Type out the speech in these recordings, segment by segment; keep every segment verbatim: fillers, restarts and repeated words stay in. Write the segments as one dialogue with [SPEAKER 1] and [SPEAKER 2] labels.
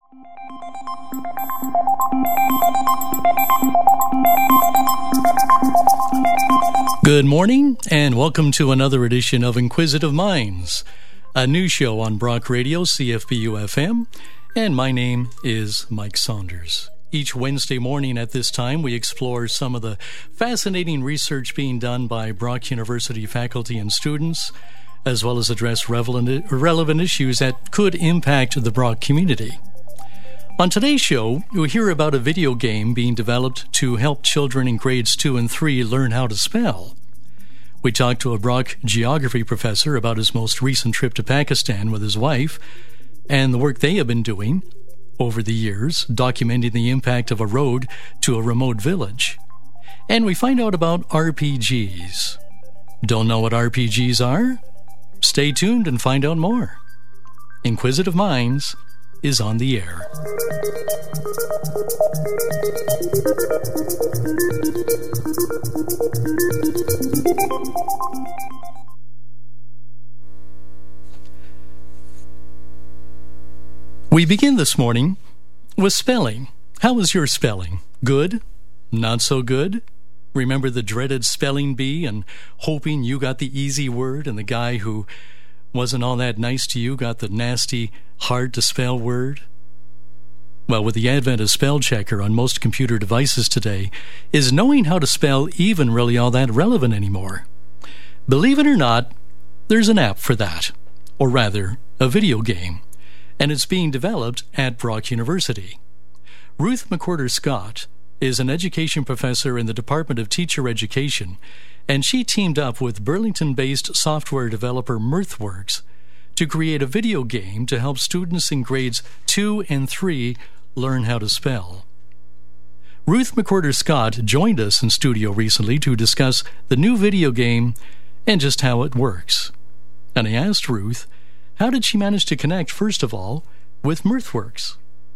[SPEAKER 1] Good morning, and welcome to another edition of Inquisitive Minds, a new show on Brock Radio, C F B U F M, and my name is Mike Saunders. Each Wednesday morning at this time, we explore some of the fascinating research being done by Brock University faculty and students, as well as address relevant, relevant issues that could impact the Brock community. On today's show, you'll hear about a video game being developed to help children in grades two and three learn how to spell. We talked to a Brock geography professor about his most recent trip to Pakistan with his wife and the work they have been doing over the years, documenting the impact of a road to a remote village. And we find out about R P Gs. Don't know what R P Gs are? Stay tuned and find out more. Inquisitive Minds is on the air. We begin this morning with spelling. How was your spelling? Good? Not so good? Remember the dreaded spelling bee and hoping you got the easy word and the guy who wasn't all that nice to you got the nasty, hard-to-spell word? Well, with the advent of spell checker on most computer devices today, is knowing how to spell even really all that relevant anymore? Believe it or not, there's an app for that, or rather, a video game, and it's being developed at Brock University. Ruth McWhorter-Scott is an education professor in the Department of Teacher Education, and she teamed up with Burlington-based software developer MirthWorks to create a video game to help students in grades two and three learn how to spell. Ruth McWhorter-Scott joined us in studio recently to discuss the new video game and just how it works. And I asked Ruth, how did she manage to connect, first of all, with MirthWorks?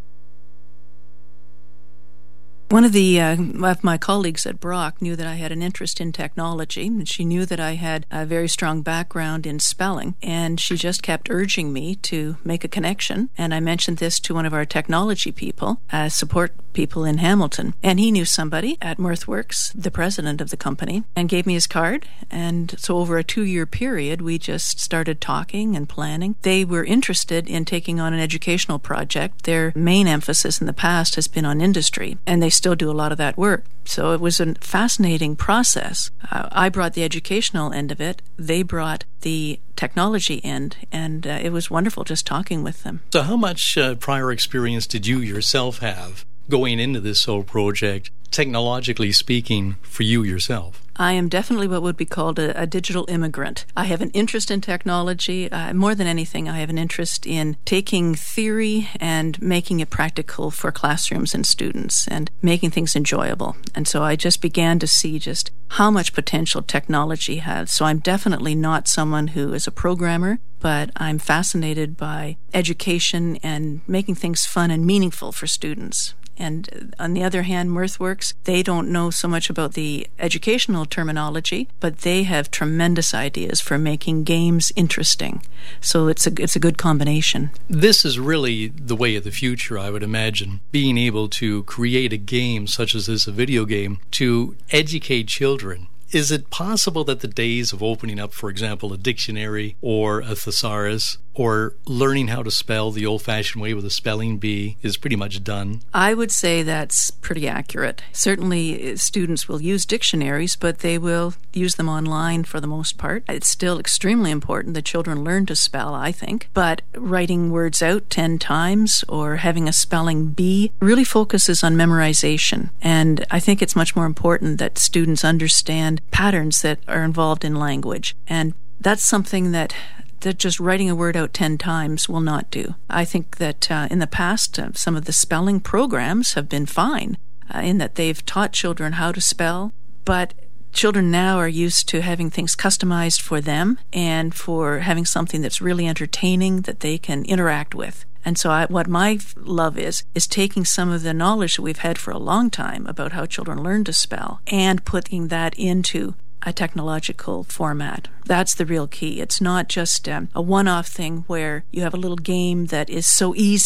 [SPEAKER 2] One of the uh, of my colleagues at Brock knew that I had an interest in technology, and she knew that I had a very strong background in spelling, and she just kept urging me to make a connection. And I mentioned this to one of our technology people, uh, support people in Hamilton, and he knew somebody at MirthWorks, the president of the company, and gave me his card. And so over a two-year period, we just started talking and planning. They were interested in taking on an educational project. Their main emphasis in the past has been on industry, and they still do a lot of that work. So it was a fascinating process. Uh, I brought the educational end of it. They brought the technology end, and uh, it was wonderful just talking with them.
[SPEAKER 1] So how much uh, prior experience did you yourself have going into this whole project, technologically speaking, for you yourself?
[SPEAKER 2] I am definitely what would be called a, a digital immigrant. I have an interest in technology. Uh, more than anything, I have an interest in taking theory and making it practical for classrooms and students and making things enjoyable. And so I just began to see just how much potential technology has. So I'm definitely not someone who is a programmer, but I'm fascinated by education and making things fun and meaningful for students. And on the other hand, MirthWorks, they don't know so much about the educational terminology, but they have tremendous ideas for making games interesting. So it's a, it's a good combination.
[SPEAKER 1] This is really the way of the future, I would imagine. Being able to create a game such as this, a video game, to educate children. Is it possible that the days of opening up, for example, a dictionary or a thesaurus, or learning how to spell the old-fashioned way with a spelling bee is pretty much done?
[SPEAKER 2] I would say that's pretty accurate. Certainly, students will use dictionaries, but they will use them online for the most part. It's still extremely important that children learn to spell, I think. But writing words out ten times or having a spelling bee really focuses on memorization. And I think it's much more important that students understand patterns that are involved in language. And that's something that that just writing a word out ten times will not do. I think that uh, in the past, uh, some of the spelling programs have been fine uh, in that they've taught children how to spell, but children now are used to having things customized for them and for having something that's really entertaining that they can interact with. And so I, what my love is, is taking some of the knowledge that we've had for a long time about how children learn to spell and putting that into a technological format. That's the real key. It's not just um, a one-off thing where you have a little game that is so easy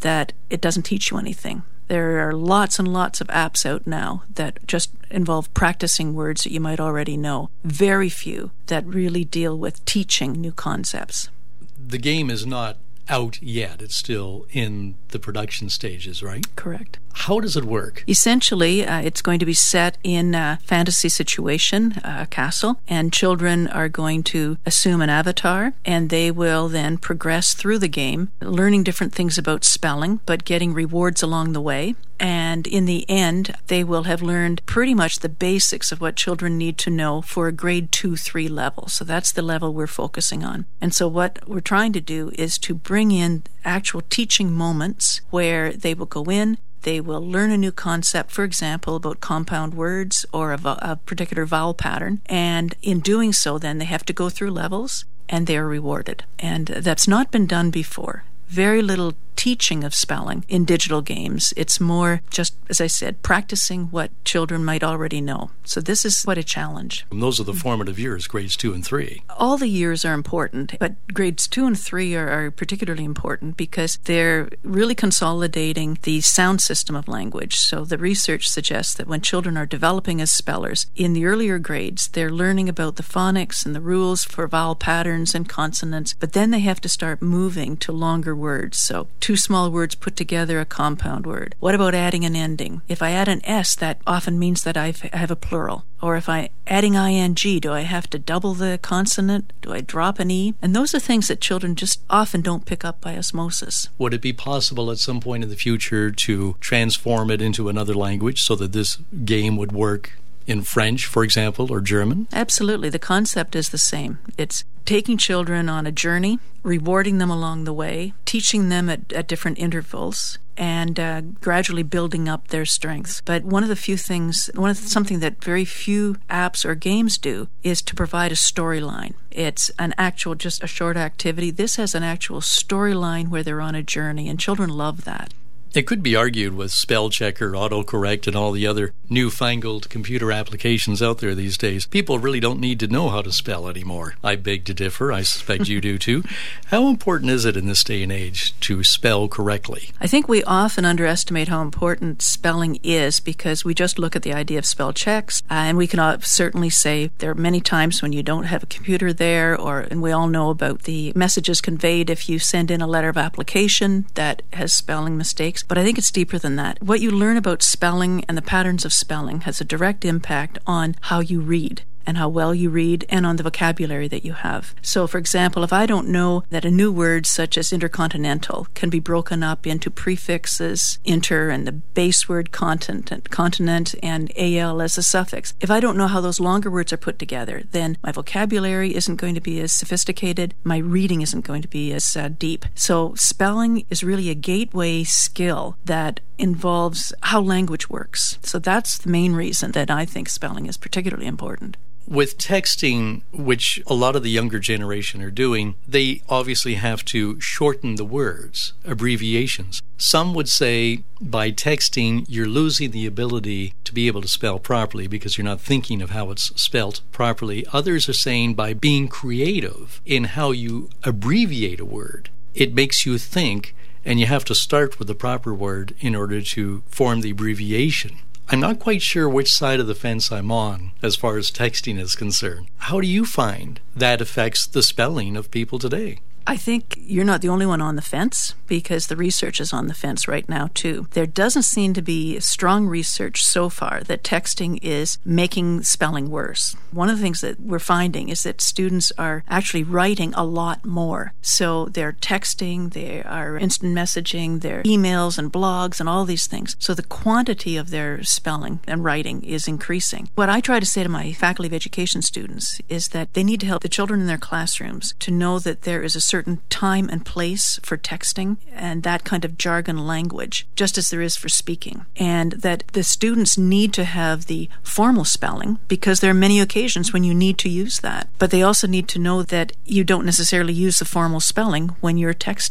[SPEAKER 2] that it doesn't teach you anything. There are lots and lots of apps out now that just involve practicing words that you might already know. Very few that really deal with teaching new concepts.
[SPEAKER 1] The game is not out yet. It's still in the production stages, right?
[SPEAKER 2] Correct.
[SPEAKER 1] How does it work?
[SPEAKER 2] Essentially, uh, it's going to be set in a fantasy situation, a castle, and children are going to assume an avatar, and they will then progress through the game, learning different things about spelling, but getting rewards along the way. And in the end, they will have learned pretty much the basics of what children need to know for a grade two, three level. So that's the level we're focusing on. And so what we're trying to do is to bring in actual teaching moments where they will go in, they will learn a new concept, for example, about compound words or a, vo- a particular vowel pattern. And in doing so, then they have to go through levels and they are rewarded. And that's not been done before. Very little teaching of spelling in digital games. It's more just, as I said, practicing what children might already know. So this is quite a challenge.
[SPEAKER 1] And those are the formative years, grades two and three.
[SPEAKER 2] All the years are important, but grades two and three are, are particularly important because they're really consolidating the sound system of language. So the research suggests that when children are developing as spellers, in the earlier grades, they're learning about the phonics and the rules for vowel patterns and consonants, but then they have to start moving to longer words. So two small words put together a compound word. What about adding an ending? If I add an S, that often means that I've, I have a plural. Or if I adding ing, do I have to double the consonant? Do I drop an E? And those are things that children just often don't pick up by osmosis.
[SPEAKER 1] Would it be possible at some point in the future to transform it into another language so that this game would work in French, for example, or German?
[SPEAKER 2] Absolutely. The concept is the same. It's taking children on a journey, rewarding them along the way, teaching them at, at different intervals, and uh, gradually building up their strengths. But one of the few things, one of the, something that very few apps or games do is to provide a storyline. It's an actual, just a short activity. This has an actual storyline where they're on a journey, and children love that.
[SPEAKER 1] It could be argued with spell checker, autocorrect, and all the other newfangled computer applications out there these days. People really don't need to know how to spell anymore. I beg to differ. I suspect you do too. How important is it in this day and age to spell correctly?
[SPEAKER 2] I think we often underestimate how important spelling is because we just look at the idea of spell checks, uh, and we can uh, certainly say there are many times when you don't have a computer there, or and we all know about the messages conveyed if you send in a letter of application that has spelling mistakes. But I think it's deeper than that. What you learn about spelling and the patterns of spelling has a direct impact on how you read and how well you read and on the vocabulary that you have. So, for example, if I don't know that a new word such as intercontinental can be broken up into prefixes, inter, and the base word continent, continent and al as a suffix, if I don't know how those longer words are put together, then my vocabulary isn't going to be as sophisticated, my reading isn't going to be as uh, deep. So spelling is really a gateway skill that involves how language works. So that's the main reason that I think spelling is particularly important.
[SPEAKER 1] With texting, which a lot of the younger generation are doing, they obviously have to shorten the words, abbreviations. Some would say by texting, you're losing the ability to be able to spell properly because you're not thinking of how it's spelt properly. Others are saying by being creative in how you abbreviate a word, it makes you think, and you have to start with the proper word in order to form the abbreviation. I'm not quite sure which side of the fence I'm on as far as texting is concerned. How do you find that affects the spelling of people today?
[SPEAKER 2] I think you're not the only one on the fence because the research is on the fence right now too. There doesn't seem to be strong research so far that texting is making spelling worse. One of the things that we're finding is that students are actually writing a lot more. So they're texting, they are instant messaging, their emails and blogs and all these things. So the quantity of their spelling and writing is increasing. What I try to say to my faculty of education students is that they need to help the children in their classrooms to know that there is a certain time and place for texting and that kind of jargon language, just as there is for speaking. And that the students need to have the formal spelling because there are many occasions when you need to use that. But they also need to know that you don't necessarily use the formal spelling when you're texting.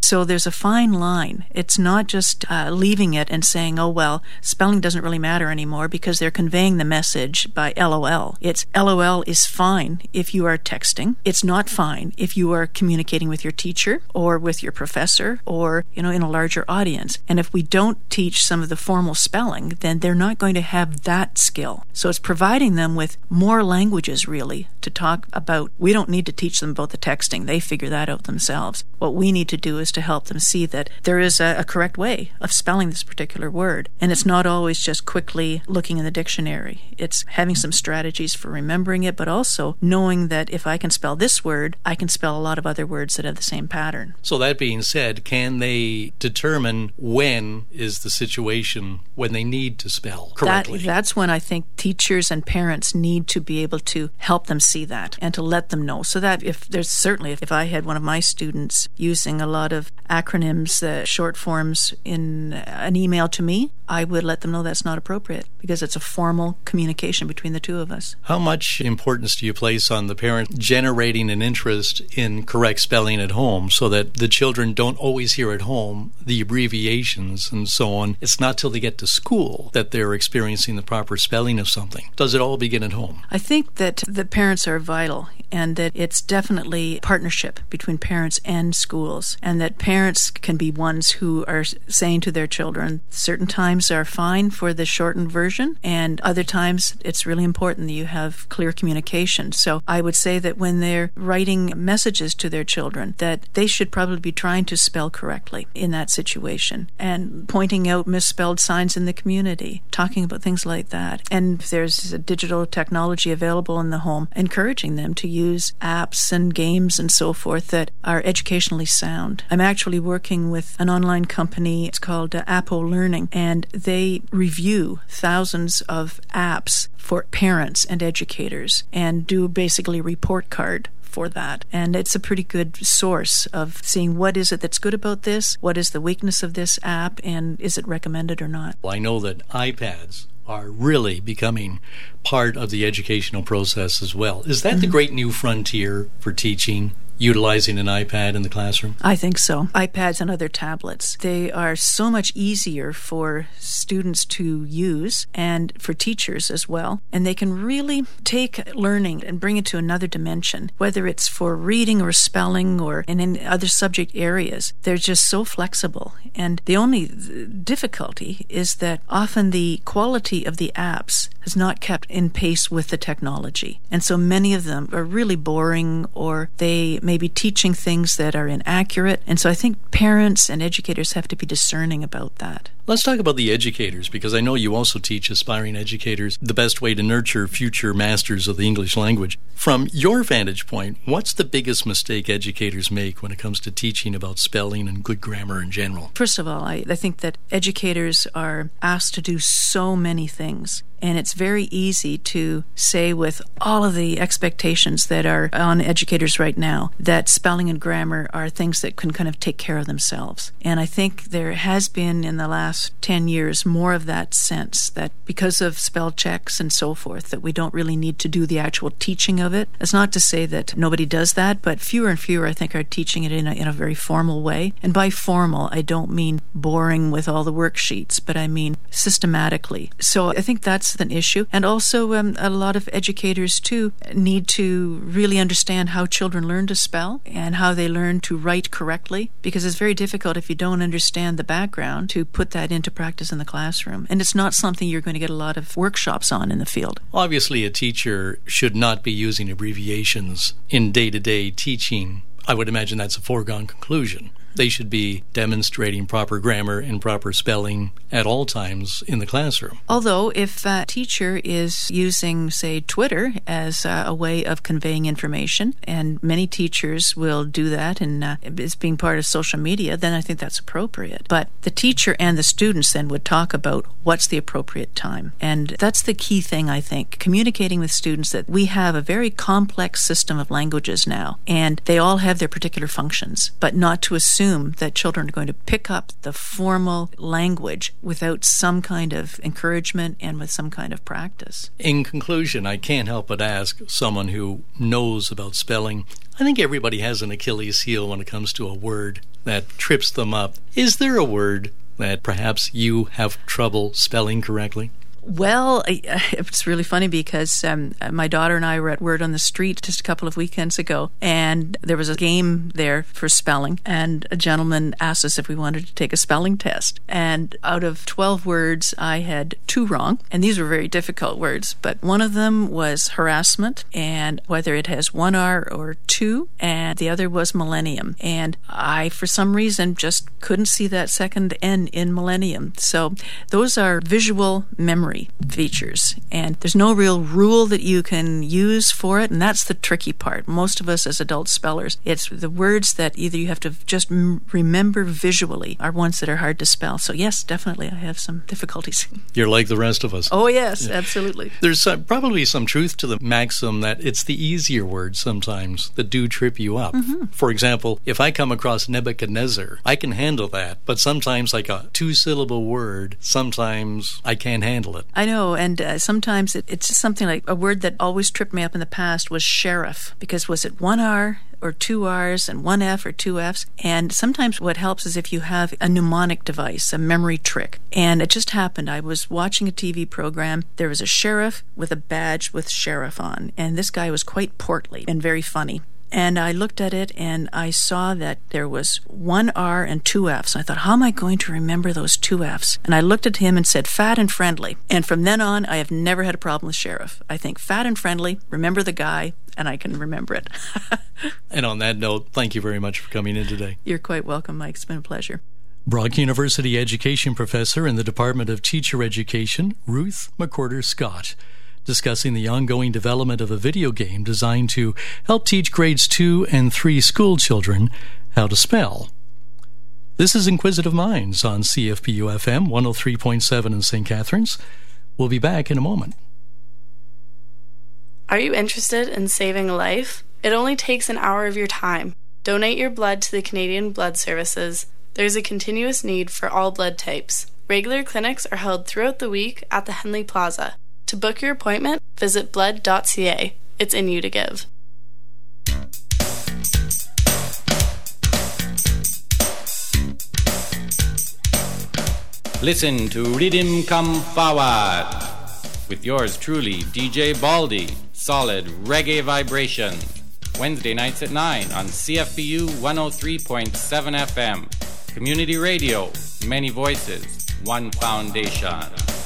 [SPEAKER 2] So there's a fine line. It's not just uh, leaving it and saying, oh, well, spelling doesn't really matter anymore because they're conveying the message by L O L. It's L O L is fine if you are texting. It's not fine if you are communicating with your teacher or with your professor or, you know, in a larger audience. And if we don't teach some of the formal spelling, then they're not going to have that skill. So it's providing them with more languages, really, to talk about. We don't need to teach them about the texting. They figure that out themselves. What we need to do is to help them see that there is a, a correct way of spelling this particular word. And it's not always just quickly looking in the dictionary. It's having some strategies for remembering it, but also knowing that if I can spell this word, I can spell a lot of other words that have the same pattern.
[SPEAKER 1] So that being said, can they determine when is the situation when they need to spell correctly?
[SPEAKER 2] That, that's when I think teachers and parents need to be able to help them see that and to let them know. So that if there's certainly, if I had one of my students using a lot of acronyms, uh, short forms in an email to me, I would let them know that's not appropriate because it's a formal communication between the two of us.
[SPEAKER 1] How much importance do you place on the parent generating an interest in correct spelling at home so that the children don't always hear at home the abbreviations and so on? It's not till they get to school that they're experiencing the proper spelling of something. Does it all begin at home?
[SPEAKER 2] I think that the parents are vital and that it's definitely a partnership between parents and schools, and that parents can be ones who are saying to their children, certain times are fine for the shortened version, and other times it's really important that you have clear communication. So I would say that when they're writing messages to their children, that they should probably be trying to spell correctly in that situation, and pointing out misspelled signs in the community, talking about things like that. And if there's a digital technology available in the home, encouraging them to use apps and games and so forth that are educationally sound. I'm actually working with an online company. It's called uh, Appo Learning, and they review thousands of apps for parents and educators and do basically a report card for that. And it's a pretty good source of seeing what is it that's good about this, what is the weakness of this app, and is it recommended or not.
[SPEAKER 1] Well, I know that iPads are really becoming part of the educational process as well. Is that mm-hmm. the great new frontier for teaching? Utilizing an iPad in the classroom?
[SPEAKER 2] I think so. iPads and other tablets. They are so much easier for students to use and for teachers as well. And they can really take learning and bring it to another dimension, whether it's for reading or spelling or in, in other subject areas. They're just so flexible. And the only difficulty is that often the quality of the apps has not kept in pace with the technology. And so many of them are really boring, or they maybe teaching things that are inaccurate. And so I think parents and educators have to be discerning about that.
[SPEAKER 1] Let's talk about the educators, because I know you also teach aspiring educators the best way to nurture future masters of the English language. From your vantage point, what's the biggest mistake educators make when it comes to teaching about spelling and good grammar in general?
[SPEAKER 2] First of all, I, I think that educators are asked to do so many things. And it's very easy to say, with all of the expectations that are on educators right now, that spelling and grammar are things that can kind of take care of themselves. And I think there has been in the last ten years more of that sense that because of spell checks and so forth, that we don't really need to do the actual teaching of it. It's not to say that nobody does that, but fewer and fewer, I think, are teaching it in a, in a very formal way. And by formal, I don't mean boring with all the worksheets, but I mean systematically. So I think that's an issue. And also um, a lot of educators too need to really understand how children learn to spell and how they learn to write correctly, because it's very difficult if you don't understand the background to put that into practice in the classroom. And it's not something you're going to get a lot of workshops on in the field.
[SPEAKER 1] Obviously, a teacher should not be using abbreviations in day-to-day teaching. I would imagine that's a foregone conclusion. They should be demonstrating proper grammar and proper spelling at all times in the classroom.
[SPEAKER 2] Although if a teacher is using, say, Twitter as uh, a way of conveying information, and many teachers will do that and uh, as being part of social media, then I think that's appropriate. But the teacher and the students then would talk about what's the appropriate time. And that's the key thing, I think, communicating with students that we have a very complex system of languages now, and they all have their particular functions, but not to assume assume that children are going to pick up the formal language without some kind of encouragement and with some kind of practice.
[SPEAKER 1] In conclusion, I can't help but ask someone who knows about spelling. I think everybody has an Achilles heel when it comes to a word that trips them up. Is there a word that perhaps you have trouble spelling correctly?
[SPEAKER 2] Well, it's really funny because um, my daughter and I were at Word on the Street just a couple of weekends ago, and there was a game there for spelling, and a gentleman asked us if we wanted to take a spelling test. And out of twelve words, I had two wrong, and these were very difficult words, but one of them was harassment, and whether it has one R or two, and the other was millennium. And I, for some reason, just couldn't see that second N in millennium. So those are visual memory features, and there's no real rule that you can use for it, and that's the tricky part. Most of us as adult spellers, it's the words that either you have to just m- remember visually are ones that are hard to spell. So yes, definitely I have some difficulties.
[SPEAKER 1] You're like the rest of us.
[SPEAKER 2] Oh yes, yeah. Absolutely.
[SPEAKER 1] There's some, probably some truth to the maxim that it's the easier words sometimes that do trip you up. Mm-hmm. For example, if I come across Nebuchadnezzar, I can handle that, but sometimes like a two-syllable word, sometimes I can't handle it.
[SPEAKER 2] I know, and uh, sometimes it, it's just something like a word that always tripped me up in the past was sheriff, because was it one R or two R's and one F or two F's? And sometimes what helps is if you have a mnemonic device, a memory trick. And it just happened. I was watching a T V program. There was a sheriff with a badge with sheriff on, and this guy was quite portly and very funny. And I looked at it and I saw that there was one R and two F's. I thought, how am I going to remember those two F's? And I looked at him and said, fat and friendly. And from then on, I have never had a problem with sheriff. I think fat and friendly, remember the guy, and I can remember it.
[SPEAKER 1] And on that note, thank you very much for coming in today.
[SPEAKER 2] You're quite welcome, Mike. It's been a pleasure.
[SPEAKER 1] Brock University education professor in the Department of Teacher Education, Ruth McWhorter Scott, discussing the ongoing development of a video game designed to help teach grades two and three school children how to spell. This is Inquisitive Minds on C F P U F M one oh three point seven in Saint Catharines. We'll be back in a moment.
[SPEAKER 3] Are you interested in saving a life? It only takes an hour of your time. Donate your blood to the Canadian Blood Services. There's a continuous need for all blood types. Regular clinics are held throughout the week at the Henley Plaza. To book your appointment, visit blood dot c a. It's in you to give.
[SPEAKER 4] Listen to Rhythm Come Forward with yours truly, D J Baldy. Solid reggae vibration. Wednesday nights at nine on C F P U one oh three point seven F M. Community radio, many voices, one foundation.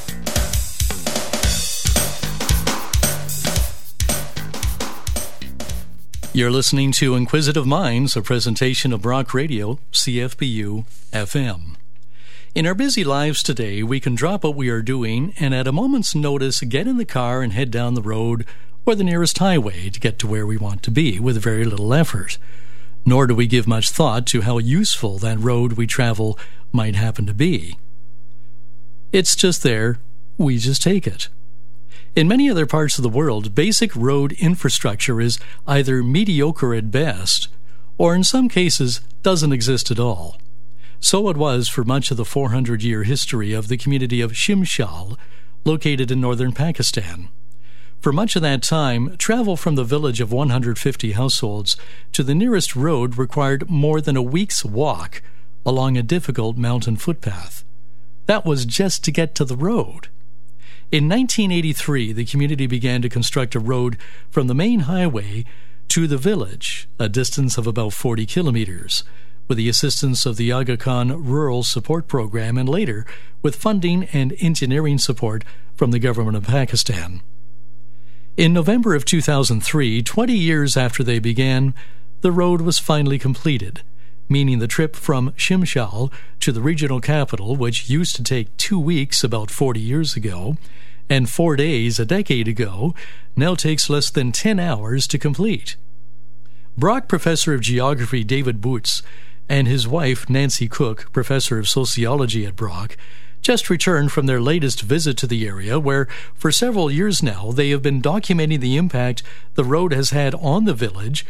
[SPEAKER 1] You're listening to Inquisitive Minds, a presentation of Brock Radio, C F P U F M. In our busy lives today, we can drop what we are doing and at a moment's notice get in the car and head down the road or the nearest highway to get to where we want to be with very little effort. Nor do we give much thought to how useful that road we travel might happen to be. It's just there, we just take it. In many other parts of the world, basic road infrastructure is either mediocre at best, or in some cases doesn't exist at all. So it was for much of the four hundred year history of the community of Shimshal, located in northern Pakistan. For much of that time, travel from the village of one hundred fifty households to the nearest road required more than a week's walk along a difficult mountain footpath. That was just to get to the road. In nineteen eighty-three, the community began to construct a road from the main highway to the village, a distance of about forty kilometers, with the assistance of the Aga Khan Rural Support Program and later with funding and engineering support from the government of Pakistan. In November of two thousand three, twenty years after they began, the road was finally completed, meaning the trip from Shimshal to the regional capital, which used to take two weeks about forty years ago, and four days a decade ago, now takes less than ten hours to complete. Brock Professor of Geography David Boots and his wife Nancy Cook, Professor of Sociology at Brock, just returned from their latest visit to the area where, for several years now, they have been documenting the impact the road has had on the village,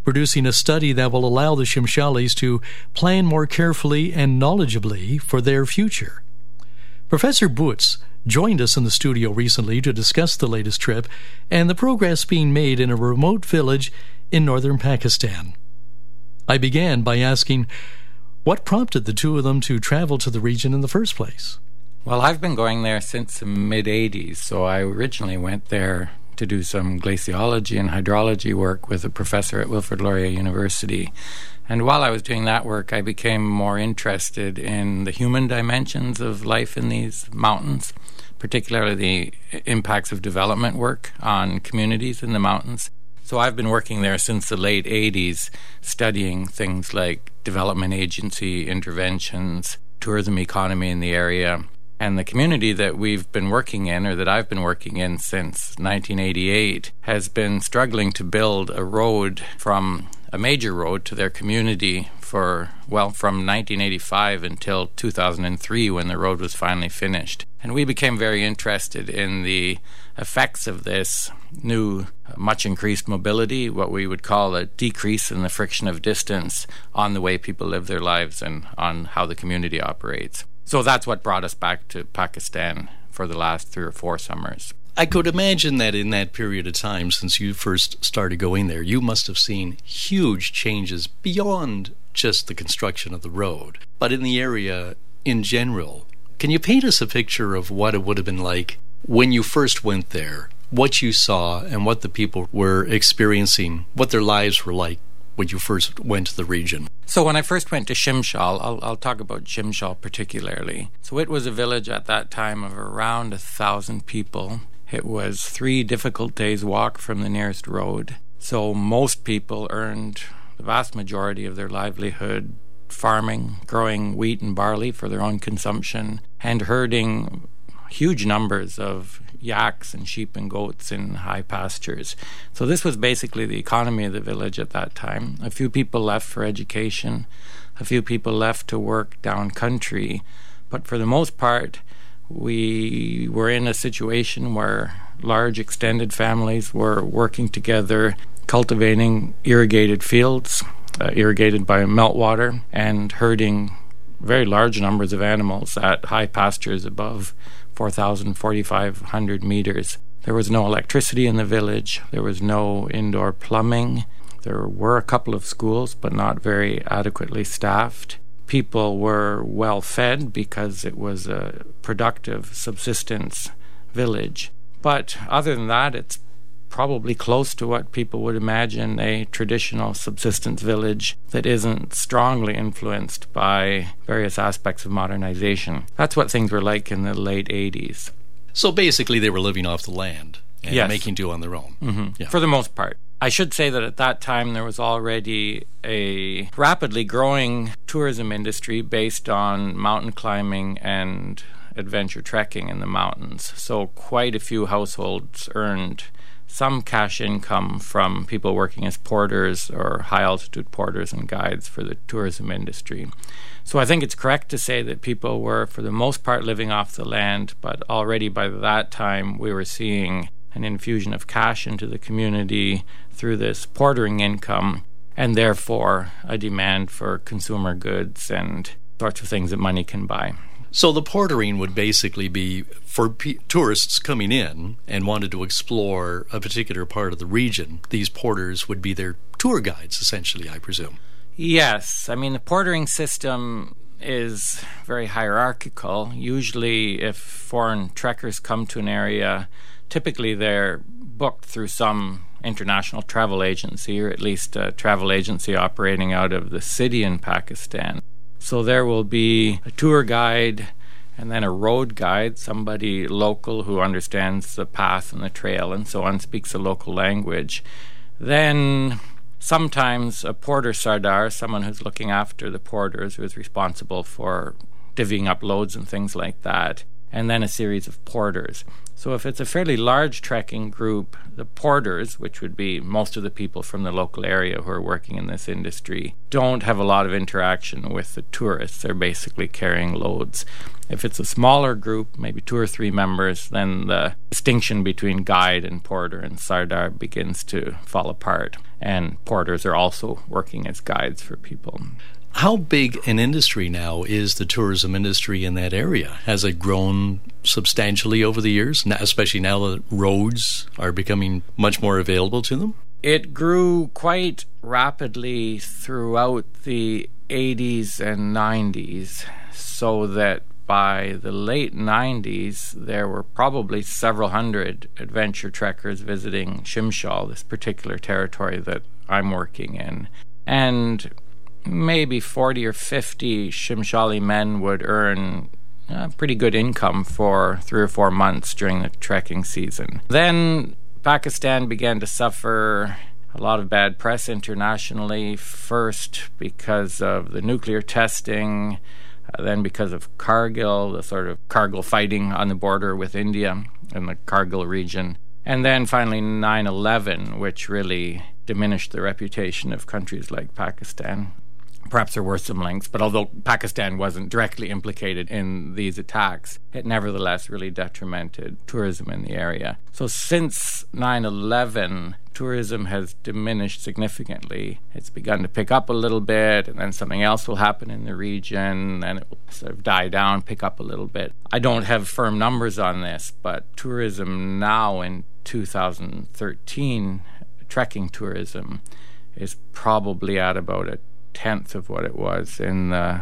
[SPEAKER 1] producing a study that will allow the Shimshalis to plan more carefully and knowledgeably for their future. Professor Boots joined us in the studio recently to discuss the latest trip and the progress being made in a remote village in northern Pakistan. I began by asking what prompted the two of them to travel to the region in the first place.
[SPEAKER 4] Well, I've been going there since the mid-eighties, so I originally went there to do some glaciology and hydrology work with a professor at Wilfrid Laurier University. And while I was doing that work, I became more interested in the human dimensions of life in these mountains, particularly the impacts of development work on communities in the mountains. So I've been working there since the late eighties, studying things like development agency interventions, tourism economy in the area. And the community that we've been working in, or that I've been working in since nineteen eighty-eight, has been struggling to build a road from a major road to their community for, well, from nineteen eighty-five until two thousand three, when the road was finally finished. And we became very interested in the effects of this new, much increased mobility, what we would call a decrease in the friction of distance, on the way people live their lives and on how the community operates. So that's what brought us back to Pakistan for the last three or four summers.
[SPEAKER 1] I could imagine that in that period of time, since you first started going there, you must have seen huge changes beyond just the construction of the road, but in the area in general. Can you paint us a picture of what it would have been like when you first went there, what you saw and what the people were experiencing, what their lives were like when you first went to the region?
[SPEAKER 4] So when I first went to Shimshal, I'll, I'll talk about Shimshal particularly. So it was a village at that time of around a thousand people. It was three difficult days' walk from the nearest road. So most people earned the vast majority of their livelihood farming, growing wheat and barley for their own consumption, and herding huge numbers of yaks and sheep and goats in high pastures. So this was basically the economy of the village at that time. A few people left for education, a few people left to work down country, but for the most part, we were in a situation where large extended families were working together, cultivating irrigated fields, uh, irrigated by meltwater, and herding very large numbers of animals at high pastures above four thousand, forty-five hundred meters. There was no electricity in the village. There was no indoor plumbing. There were a couple of schools, but not very adequately staffed. People were well fed because it was a productive subsistence village. But other than that, it's probably close to what people would imagine a traditional subsistence village that isn't strongly influenced by various aspects of modernization. That's what things were like in the late eighties.
[SPEAKER 1] So basically they were living off the land and
[SPEAKER 4] yes.
[SPEAKER 1] making do on their own.
[SPEAKER 4] Mm-hmm.
[SPEAKER 1] Yeah.
[SPEAKER 4] For the most part. I should say that at that time there was already a rapidly growing tourism industry based on mountain climbing and adventure trekking in the mountains. So quite a few households earned some cash income from people working as porters or high-altitude porters and guides for the tourism industry. So I think it's correct to say that people were, for the most part, living off the land, but already by that time we were seeing an infusion of cash into the community through this portering income, and therefore a demand for consumer goods and sorts of things that money can buy.
[SPEAKER 1] So the portering would basically be for p- tourists coming in and wanted to explore a particular part of the region. These porters would be their tour guides, essentially, I presume.
[SPEAKER 4] Yes. I mean, the portering system is very hierarchical. Usually, if foreign trekkers come to an area, typically they're booked through some international travel agency, or at least a travel agency operating out of the city in Pakistan. So there will be a tour guide and then a road guide, somebody local who understands the path and the trail and so on, speaks the local language. Then sometimes a porter sardar, someone who's looking after the porters, who is responsible for divvying up loads and things like that. and then a series of porters. So if it's a fairly large trekking group, the porters, which would be most of the people from the local area who are working in this industry, don't have a lot of interaction with the tourists. They're basically carrying loads. If it's a smaller group, maybe two or three members, then the distinction between guide and porter and sardar begins to fall apart. And porters are also working as guides for people.
[SPEAKER 1] How big an industry now is the tourism industry in that area? Has it grown substantially over the years, especially now that roads are becoming much more available to them?
[SPEAKER 4] It grew quite rapidly throughout the eighties and nineties, so that by the late nineties, there were probably several hundred adventure trekkers visiting Shimshal, this particular territory that I'm working in. And maybe forty or fifty Shimshali men would earn a pretty good income for three or four months during the trekking season. Then Pakistan began to suffer a lot of bad press internationally, first because of the nuclear testing, uh, then because of Kargil, the sort of Kargil fighting on the border with India in the Kargil region, and then finally nine eleven, which really diminished the reputation of countries like Pakistan. Perhaps there were some links, but although Pakistan wasn't directly implicated in these attacks, it nevertheless really detrimented tourism in the area. So since nine eleven, tourism has diminished significantly. It's begun to pick up a little bit, and then something else will happen in the region, and it will sort of die down, pick up a little bit. I don't have firm numbers on this, but tourism now in two thousand thirteen, trekking tourism, is probably at about a tenth of what it was in the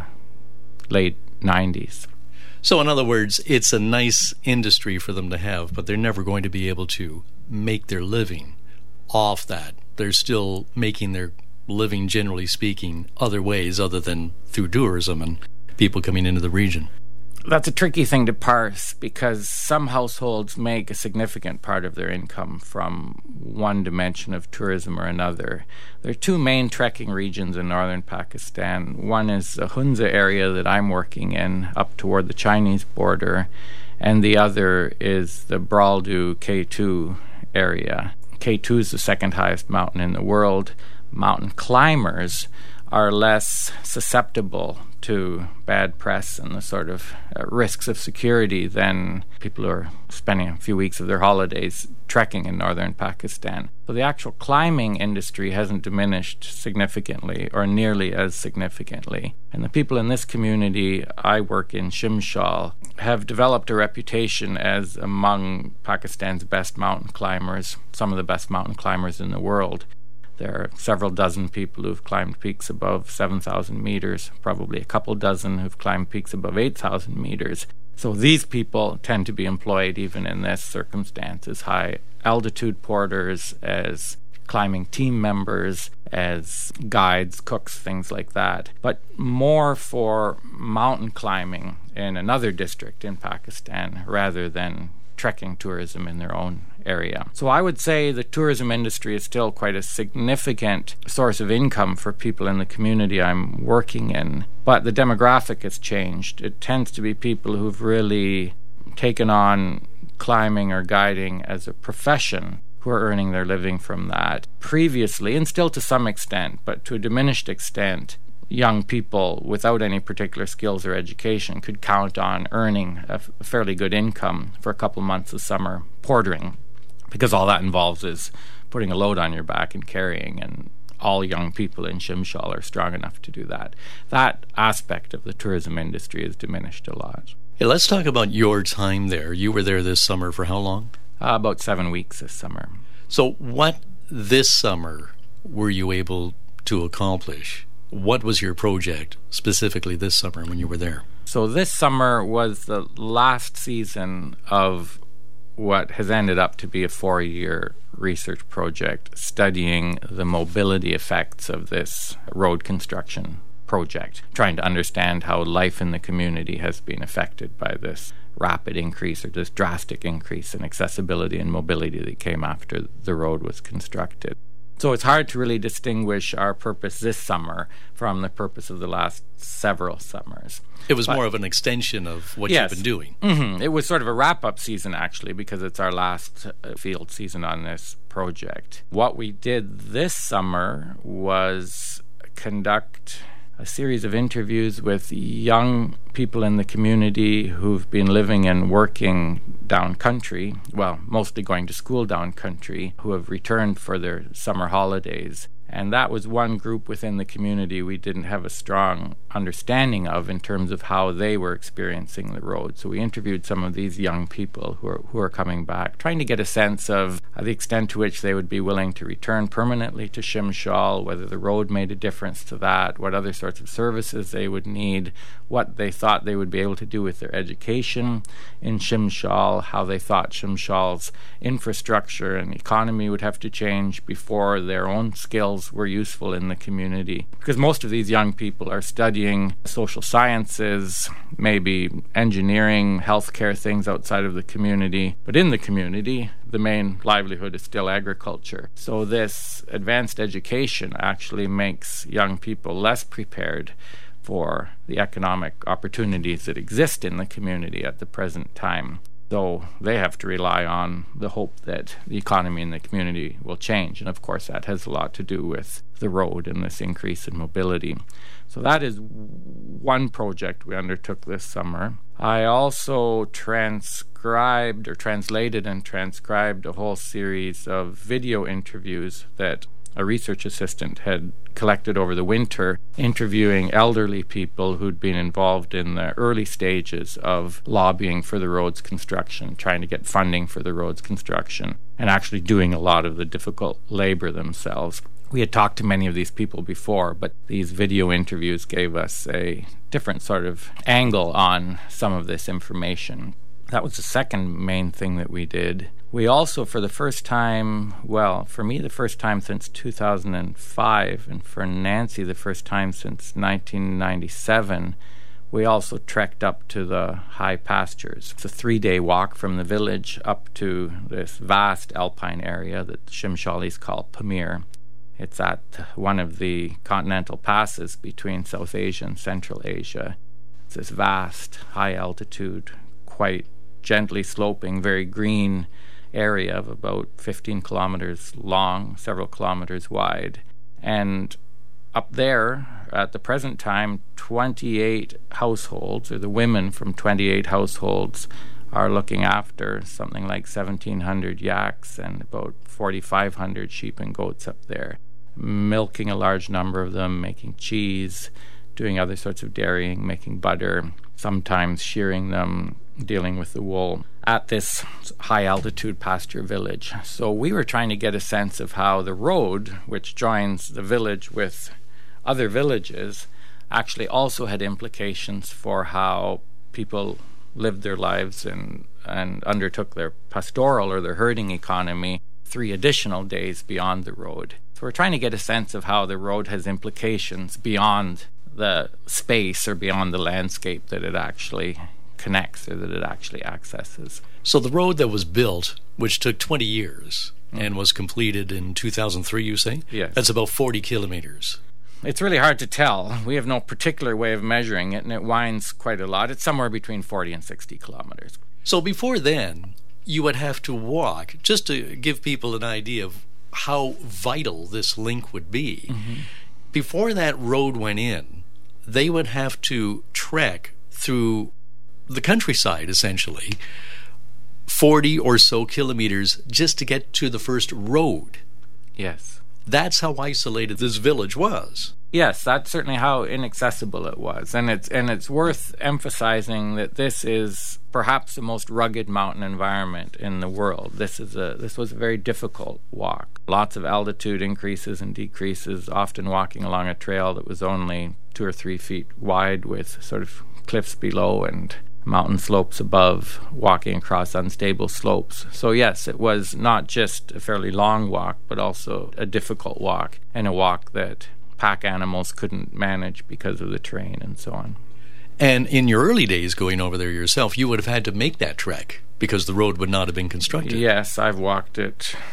[SPEAKER 4] late nineties.
[SPEAKER 1] So in other words, it's a nice industry for them to have, but they're never going to be able to make their living off that. They're still making their living, generally speaking, other ways other than through tourism and people coming into the region.
[SPEAKER 4] That's a tricky thing to parse, because some households make a significant part of their income from one dimension of tourism or another. There are two main trekking regions in northern Pakistan. One is the Hunza area that I'm working in, up toward the Chinese border, and the other is the Braldu K two area. K two is the second highest mountain in the world. Mountain climbers are less susceptible to bad press and the sort of uh, risks of security than people who are spending a few weeks of their holidays trekking in northern Pakistan. So the actual climbing industry hasn't diminished significantly or nearly as significantly. And the people in this community I work in, Shimshal, have developed a reputation as among Pakistan's best mountain climbers, some of the best mountain climbers in the world. There are several dozen people who've climbed peaks above seven thousand meters, probably a couple dozen who've climbed peaks above eight thousand meters. So these people tend to be employed even in this circumstance as high altitude porters, as climbing team members, as guides, cooks, things like that. But more for mountain climbing in another district in Pakistan rather than trekking tourism in their own area. So I would say the tourism industry is still quite a significant source of income for people in the community I'm working in. But the demographic has changed. It tends to be people who've really taken on climbing or guiding as a profession who are earning their living from that. Previously, and still to some extent, but to a diminished extent, young people without any particular skills or education could count on earning a f- fairly good income for a couple months of summer portering, because all that involves is putting a load on your back and carrying, and all young people in Shimshal are strong enough to do that. That aspect of the tourism industry has diminished a lot.
[SPEAKER 1] Hey, let's talk about your time there. You were there this summer for how long?
[SPEAKER 4] Uh, about seven weeks this summer.
[SPEAKER 1] So what this summer were you able to accomplish? What was your project specifically this summer when you were there?
[SPEAKER 4] So this summer was the last season of what has ended up to be a four-year research project studying the mobility effects of this road construction project, trying to understand how life in the community has been affected by this rapid increase or this drastic increase in accessibility and mobility that came after the road was constructed. So it's hard to really distinguish our purpose this summer from the purpose of the last several summers.
[SPEAKER 1] It was
[SPEAKER 4] but,
[SPEAKER 1] more of an extension of what
[SPEAKER 4] yes,
[SPEAKER 1] you've been doing.
[SPEAKER 4] Mm-hmm. It was sort of a wrap-up season, actually, because it's our last uh, field season on this project. What we did this summer was conduct a series of interviews with young people in the community who've been living and working down country, well, mostly going to school down country, who have returned for their summer holidays. And that was one group within the community we didn't have a strong understanding of in terms of how they were experiencing the road. So we interviewed some of these young people who are, who are coming back, trying to get a sense of the extent to which they would be willing to return permanently to Shimshal, whether the road made a difference to that, what other sorts of services they would need, what they thought they would be able to do with their education in Shimshal, how they thought Shimshal's infrastructure and economy would have to change before their own skills were useful in the community. Because most of these young people are studying social sciences, maybe engineering, healthcare, things outside of the community. But in the community, the main livelihood is still agriculture. So this advanced education actually makes young people less prepared for the economic opportunities that exist in the community at the present time. So they have to rely on the hope that the economy in the community will change. And of course, that has a lot to do with the road and this increase in mobility. So that is one project we undertook this summer. I also transcribed or translated and transcribed a whole series of video interviews that a research assistant had collected over the winter, interviewing elderly people who'd been involved in the early stages of lobbying for the road's construction, trying to get funding for the road's construction, and actually doing a lot of the difficult labor themselves. We had talked to many of these people before, but these video interviews gave us a different sort of angle on some of this information. That was the second main thing that we did. We also, for the first time, well, for me, the first time since two thousand five, and for Nancy, the first time since nineteen ninety-seven, we also trekked up to the high pastures. It's a three-day walk from the village up to this vast alpine area that the Shimshalis call Pamir. It's at one of the continental passes between South Asia and Central Asia. It's this vast, high-altitude, quite gently sloping, very green area of about fifteen kilometers long, several kilometers wide. And up there, at the present time, twenty-eight households, or the women from twenty-eight households, are looking after something like seventeen hundred yaks and about forty-five hundred sheep and goats up there, milking a large number of them, making cheese, doing other sorts of dairying, making butter, sometimes shearing them, dealing with the wool at this high-altitude pasture village. So we were trying to get a sense of how the road, which joins the village with other villages, actually also had implications for how people lived their lives and, and undertook their pastoral or their herding economy three additional days beyond the road. So we're trying to get a sense of how the road has implications beyond the space or beyond the landscape that it actually connects or that it actually accesses.
[SPEAKER 1] So the road that was built, which took twenty years mm. and was completed in two thousand three, you say?
[SPEAKER 4] Yes.
[SPEAKER 1] That's about forty kilometers.
[SPEAKER 4] It's really hard to tell. We have no particular way of measuring it, and it winds quite a lot. It's somewhere between forty and sixty kilometers.
[SPEAKER 1] So before then, you would have to walk, just to give people an idea of how vital this link would be. Mm-hmm. Before that road went in, they would have to trek through the countryside, essentially, forty or so kilometers just to get to the first road.
[SPEAKER 4] Yes.
[SPEAKER 1] That's how isolated this village was.
[SPEAKER 4] Yes, that's certainly how inaccessible it was. And it's and it's worth emphasizing that this is perhaps the most rugged mountain environment in the world. This is a this was a very difficult walk. Lots of altitude increases and decreases, often walking along a trail that was only two or three feet wide with sort of cliffs below and mountain slopes above, walking across unstable slopes. So yes, it was not just a fairly long walk, but also a difficult walk, and a walk that pack animals couldn't manage because of the terrain and so on.
[SPEAKER 1] And in your early days going over there yourself, you would have had to make that trek because the road would not have been constructed.
[SPEAKER 4] Yes, I've walked it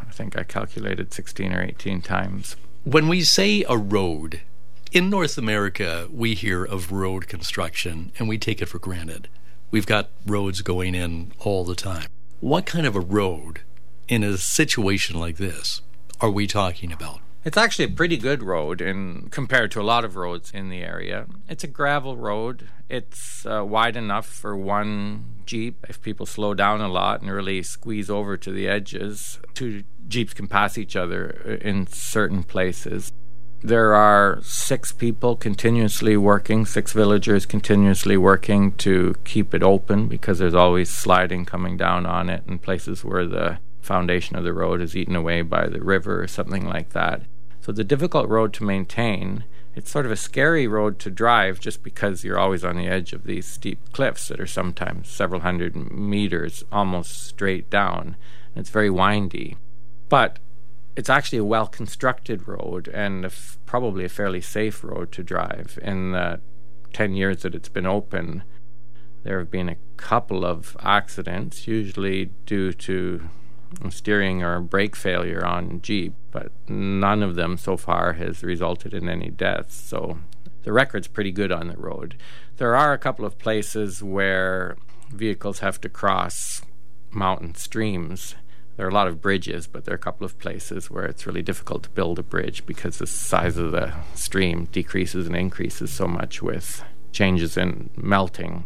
[SPEAKER 5] I think I calculated sixteen or eighteen times.
[SPEAKER 1] When we say a road, in North America, we hear of road construction and we take it for granted. We've got roads going in all the time. What kind of a road in a situation like this are we talking about?
[SPEAKER 5] It's actually a pretty good road in compared to a lot of roads in the area. It's a gravel road. It's uh, wide enough for one Jeep. If people slow down a lot and really squeeze over to the edges, two Jeeps can pass each other in certain places. There are six people continuously working, six villagers continuously working to keep it open because there's always sliding coming down on it in places where the foundation of the road is eaten away by the river or something like that. So it's a difficult road to maintain. It's sort of a scary road to drive just because you're always on the edge of these steep cliffs that are sometimes several hundred meters almost straight down. And it's very windy. But it's actually a well-constructed road and a f- probably a fairly safe road to drive. In the ten years that it's been open, there have been a couple of accidents, usually due to steering or brake failure on Jeep, but none of them so far has resulted in any deaths. So the record's pretty good on the road. There are a couple of places where vehicles have to cross mountain streams. There are a lot of bridges, but there are a couple of places where it's really difficult to build a bridge because the size of the stream decreases and increases so much with changes in melting.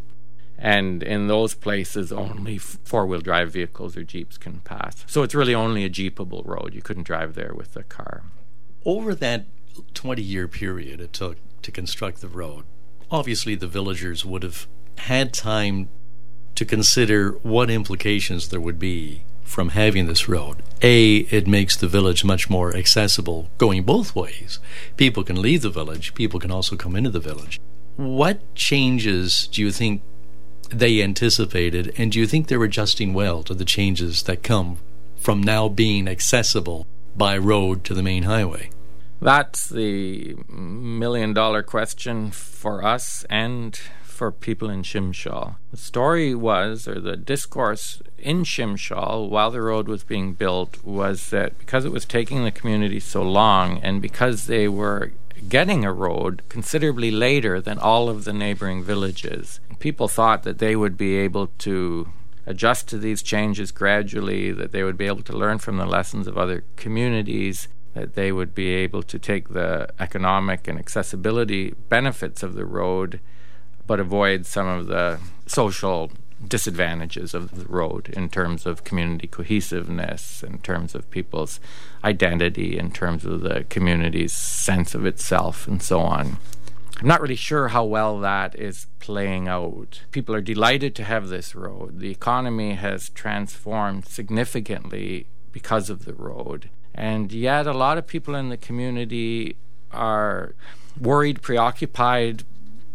[SPEAKER 5] And in those places, only four-wheel drive vehicles or Jeeps can pass. So it's really only a Jeepable road. You couldn't drive there with a car.
[SPEAKER 1] Over that twenty-year period it took to construct the road, obviously the villagers would have had time to consider what implications there would be from having this road. A, it makes the village much more accessible going both ways. People can leave the village. People can also come into the village. What changes do you think they anticipated, and do you think they're adjusting well to the changes that come from now being accessible by road to the main highway?
[SPEAKER 5] That's the million dollar question for us and for people in Shimshal. The story was, or the discourse in Shimshal while the road was being built, was that because it was taking the community so long and because they were getting a road considerably later than all of the neighboring villages, people thought that they would be able to adjust to these changes gradually, that they would be able to learn from the lessons of other communities, that they would be able to take the economic and accessibility benefits of the road but avoid some of the social disadvantages of the road in terms of community cohesiveness, in terms of people's identity, in terms of the community's sense of itself, and so on. I'm not really sure how well that is playing out. People are delighted to have this road. The economy has transformed significantly because of the road. And yet a lot of people in the community are worried, preoccupied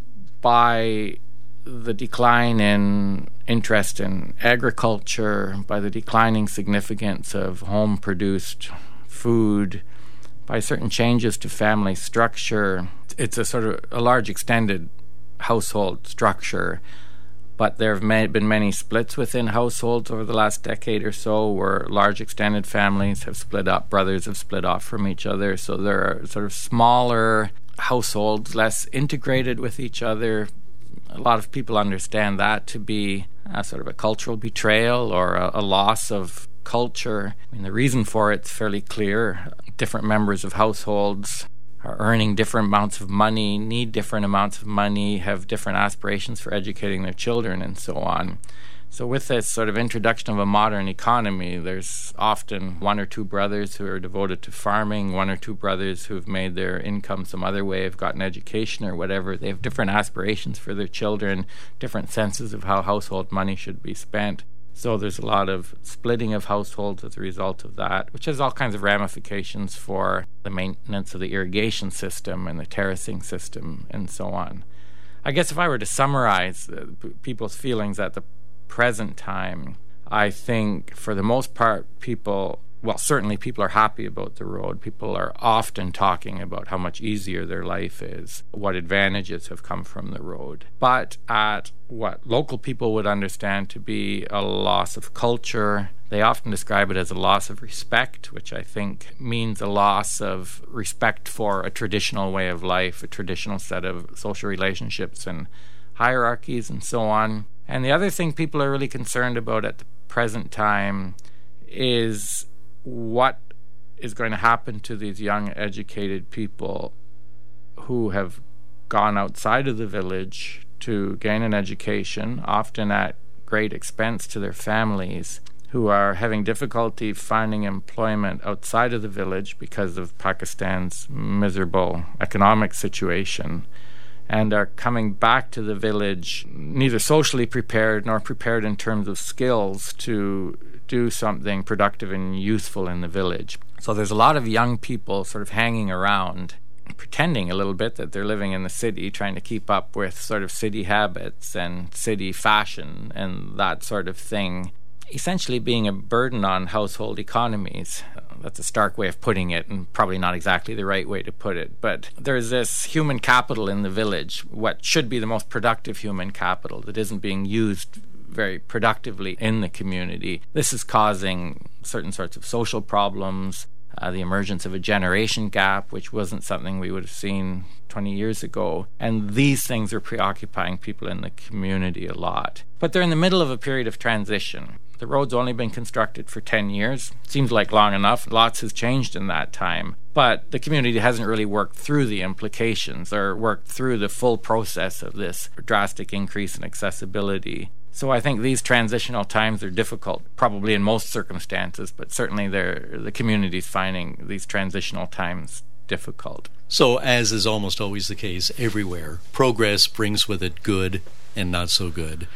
[SPEAKER 5] by the decline in interest in agriculture, by the declining significance of home-produced food, by certain changes to family structure. It's a sort of a large extended household structure, but there have may, been many splits within households over the last decade or so, where large extended families have split up, brothers have split off from each other, so there are sort of smaller households, less integrated with each other. A lot of people understand that to be a sort of a cultural betrayal or a, a loss of culture. I mean, the reason for it's fairly clear. Different members of households are earning different amounts of money, need different amounts of money, have different aspirations for educating their children, and so on. So with this sort of introduction of a modern economy, there's often one or two brothers who are devoted to farming, one or two brothers who have made their income some other way, have gotten education or whatever. They have different aspirations for their children, different senses of how household money should be spent. So there's a lot of splitting of households as a result of that, which has all kinds of ramifications for the maintenance of the irrigation system and the terracing system and so on. I guess if I were to summarize uh, p- people's feelings at the present time, I think for the most part people well, certainly people are happy about the road. People are often talking about how much easier their life is, what advantages have come from the road. But at what local people would understand to be a loss of culture, they often describe it as a loss of respect, which I think means a loss of respect for a traditional way of life, a traditional set of social relationships and hierarchies and so on. And the other thing people are really concerned about at the present time is what is going to happen to these young, educated people who have gone outside of the village to gain an education, often at great expense to their families, who are having difficulty finding employment outside of the village because of Pakistan's miserable economic situation, and are coming back to the village neither socially prepared nor prepared in terms of skills to do something productive and useful in the village. So there's a lot of young people sort of hanging around, pretending a little bit that they're living in the city, trying to keep up with sort of city habits and city fashion and that sort of thing, essentially being a burden on household economies. That's a stark way of putting it, and probably not exactly the right way to put it. But there's this human capital in the village, what should be the most productive human capital, that isn't being used very productively in the community. This is causing certain sorts of social problems, uh, the emergence of a generation gap, which wasn't something we would have seen twenty years ago. And these things are preoccupying people in the community a lot. But they're in the middle of a period of transition. The road's only been constructed for ten years. Seems like long enough. Lots has changed in that time. But the community hasn't really worked through the implications or worked through the full process of this drastic increase in accessibility. So I think these transitional times are difficult, probably in most circumstances, but certainly they're, the community's finding these transitional times difficult.
[SPEAKER 1] So, as is almost always the case everywhere, progress brings with it good and not so good,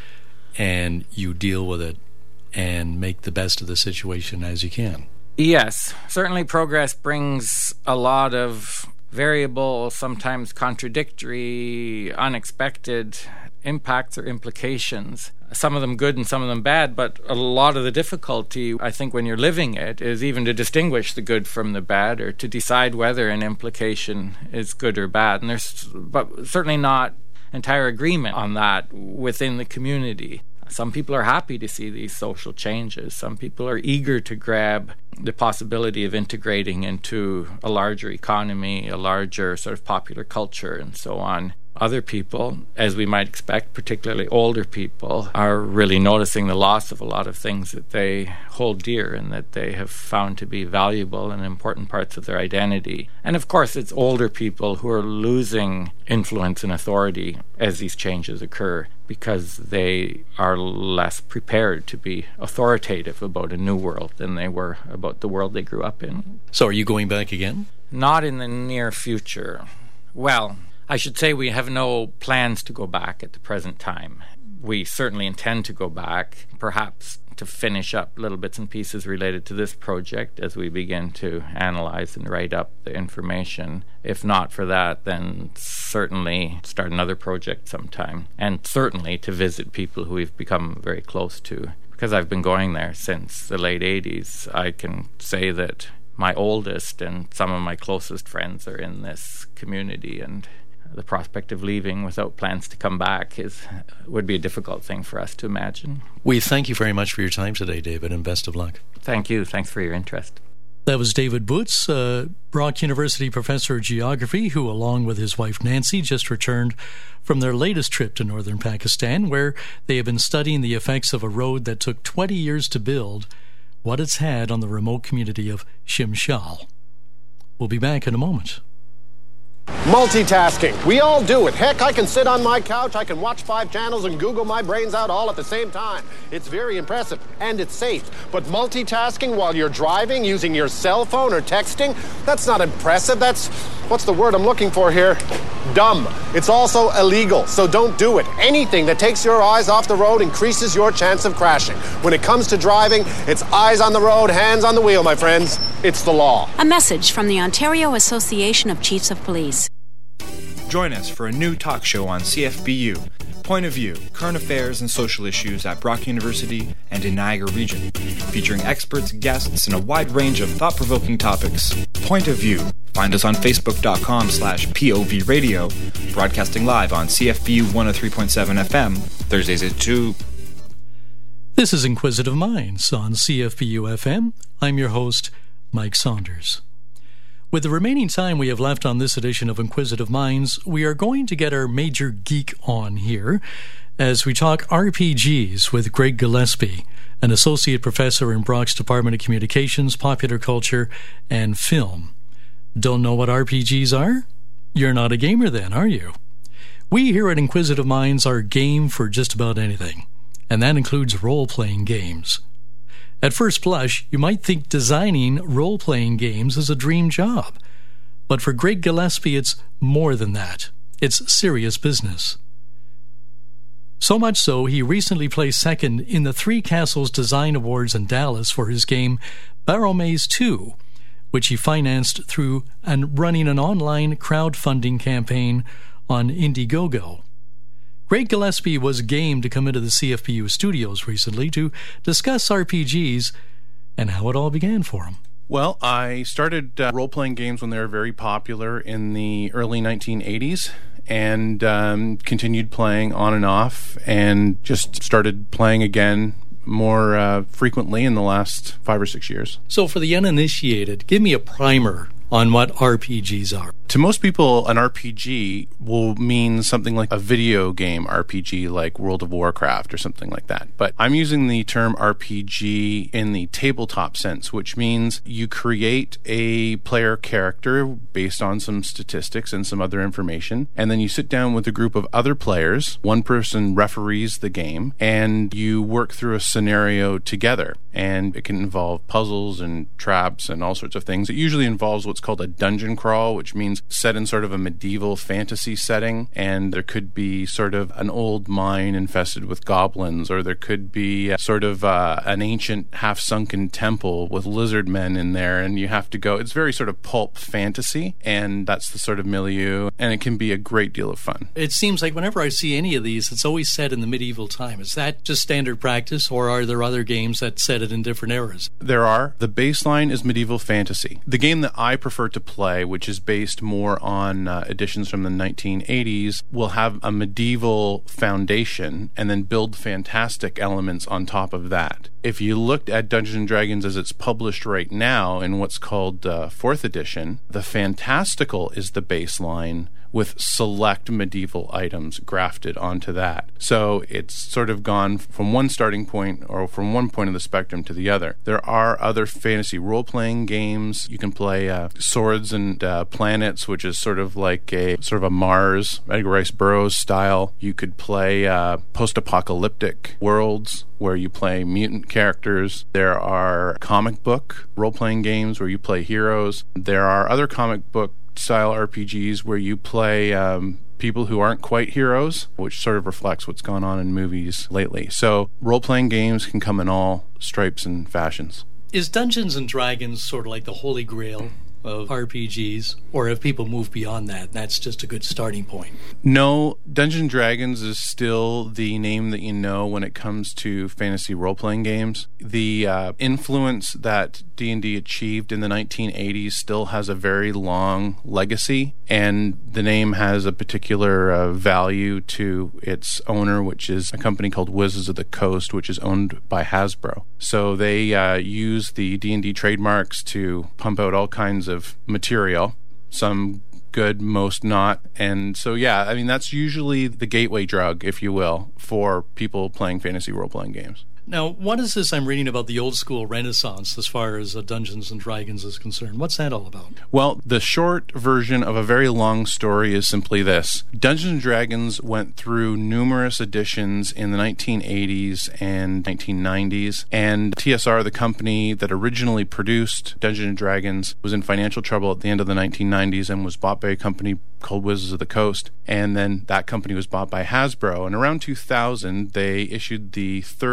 [SPEAKER 1] and you deal with it and make the best of the situation as you can.
[SPEAKER 5] Yes, certainly progress brings a lot of variable, sometimes contradictory, unexpected impacts or implications. Some of them good and some of them bad, but a lot of the difficulty, I think, when you're living it is even to distinguish the good from the bad, or to decide whether an implication is good or bad. And there's but certainly not entire agreement on that within the community. Some people are happy to see these social changes. Some people are eager to grab the possibility of integrating into a larger economy, a larger sort of popular culture, and so on. Other people, as we might expect, particularly older people, are really noticing the loss of a lot of things that they hold dear and that they have found to be valuable and important parts of their identity. And of course, it's older people who are losing influence and authority as these changes occur, because they are less prepared to be authoritative about a new world than they were about the world they grew up in.
[SPEAKER 1] So are you going back again?
[SPEAKER 5] Not in the near future. Well, I should say we have no plans to go back at the present time. We certainly intend to go back, perhaps to finish up little bits and pieces related to this project as we begin to analyze and write up the information. If not for that, then certainly start another project sometime, and certainly to visit people who we've become very close to. Because I've been going there since the late eighties, I can say that my oldest and some of my closest friends are in this community, and the prospect of leaving without plans to come back is would be a difficult thing for us to imagine.
[SPEAKER 1] We thank you very much for your time today, David, and best of luck.
[SPEAKER 5] Thank you. Thanks for your interest.
[SPEAKER 1] That was David Boots, uh, Brock University professor of geography, who, along with his wife Nancy, just returned from their latest trip to northern Pakistan, where they have been studying the effects of a road that took twenty years to build, what it's had on the remote community of Shimshal. We'll be back in a moment.
[SPEAKER 6] Multitasking. We all do it. Heck, I can sit on my couch, I can watch five channels and Google my brains out all at the same time. It's very impressive, and it's safe. But multitasking while you're driving, using your cell phone or texting, that's not impressive. That's, what's the word I'm looking for here? Dumb. It's also illegal, so don't do it. Anything that takes your eyes off the road increases your chance of crashing. When it comes to driving, it's eyes on the road, hands on the wheel, my friends. It's the law.
[SPEAKER 7] A message from the Ontario Association of Chiefs of Police.
[SPEAKER 8] Join us for a new talk show on C F B U, Point of View, current affairs and social issues at Brock University and in Niagara region, featuring experts, guests, and a wide range of thought-provoking topics. Point of View. Find us on facebook.com slash POV Radio, broadcasting live on C F B U one oh three point seven F M, Thursdays at two.
[SPEAKER 1] This is Inquisitive Minds on C F B U F M. I'm your host, Mike Saunders. With the remaining time we have left on this edition of Inquisitive Minds, we are going to get our major geek on here as we talk R P Gs with Greg Gillespie, an associate professor in Brock's Department of Communications, Popular Culture, and Film. Don't know what R P Gs are? You're not a gamer then, are you? We here at Inquisitive Minds are game for just about anything, and that includes role-playing games. At first blush, you might think designing role-playing games is a dream job. But for Greg Gillespie, it's more than that. It's serious business. So much so, he recently placed second in the Three Castles Design Awards in Dallas for his game Barrow Maze two, which he financed through and running an online crowdfunding campaign on Indiegogo. Greg Gillespie was game to come into the C F B U studios recently to discuss R P Gs and how it all began for him.
[SPEAKER 9] Well, I started uh, role-playing games when they were very popular in the early nineteen eighties and um, continued playing on and off and just started playing again more uh, frequently in the last five or six years.
[SPEAKER 1] So for the uninitiated, give me a primer on what R P Gs are.
[SPEAKER 9] To most people, an R P G will mean something like a video game R P G like World of Warcraft or something like that. But I'm using the term R P G in the tabletop sense, which means you create a player character based on some statistics and some other information, and then you sit down with a group of other players. One person referees the game, and you work through a scenario together. And it can involve puzzles and traps and all sorts of things. It usually involves what's called a dungeon crawl, which means set in sort of a medieval fantasy setting, and there could be sort of an old mine infested with goblins, or there could be sort of uh, an ancient half-sunken temple with lizard men in there, and you have to go. It's very sort of pulp fantasy, and that's the sort of milieu, and it can be a great deal of fun.
[SPEAKER 1] It seems like whenever I see any of these, it's always set in the medieval time. Is that just standard practice, or are there other games that set it in different eras?
[SPEAKER 9] There are. The baseline is medieval fantasy. The game that I prefer to play, which is based more on uh, editions from the nineteen eighties, will have a medieval foundation and then build fantastic elements on top of that. If you looked at Dungeons and Dragons as it's published right now in what's called uh, fourth edition, the fantastical is the baseline with select medieval items grafted onto that. So it's sort of gone from one starting point or from one point of the spectrum to the other. There are other fantasy role-playing games. You can play uh, Swords and uh, Planets, which is sort of like a sort of a Mars, Edgar Rice Burroughs style. You could play uh, post-apocalyptic worlds where you play mutant characters. There are comic book role-playing games where you play heroes. There are other comic book style R P Gs where you play um, people who aren't quite heroes, which sort of reflects what's gone on in movies lately. So role-playing games can come in all stripes and fashions.
[SPEAKER 1] Is Dungeons and Dragons sort of like the holy grail of R P Gs, or have people moved beyond that? That's just a good starting point.
[SPEAKER 9] No, Dungeons and Dragons is still the name that you know when it comes to fantasy role-playing games. The uh, influence that D and D achieved in the nineteen eighties still has a very long legacy, and the name has a particular uh, value to its owner, which is a company called Wizards of the Coast, which is owned by Hasbro. So they uh, use the D and D trademarks to pump out all kinds of material, some good, most not. And so, yeah, I mean, that's usually the gateway drug, if you will, for people playing fantasy role-playing games.
[SPEAKER 1] Now, what is this I'm reading about the old school Renaissance as far as uh, Dungeons and Dragons is concerned? What's that all about?
[SPEAKER 9] Well, the short version of a very long story is simply this. Dungeons and Dragons went through numerous editions in the nineteen eighties and nineteen nineties, and T S R, the company that originally produced Dungeons and Dragons, was in financial trouble at the end of the nineteen nineties and was bought by a company called Wizards of the Coast, and then that company was bought by Hasbro, and around two thousand they issued the third edition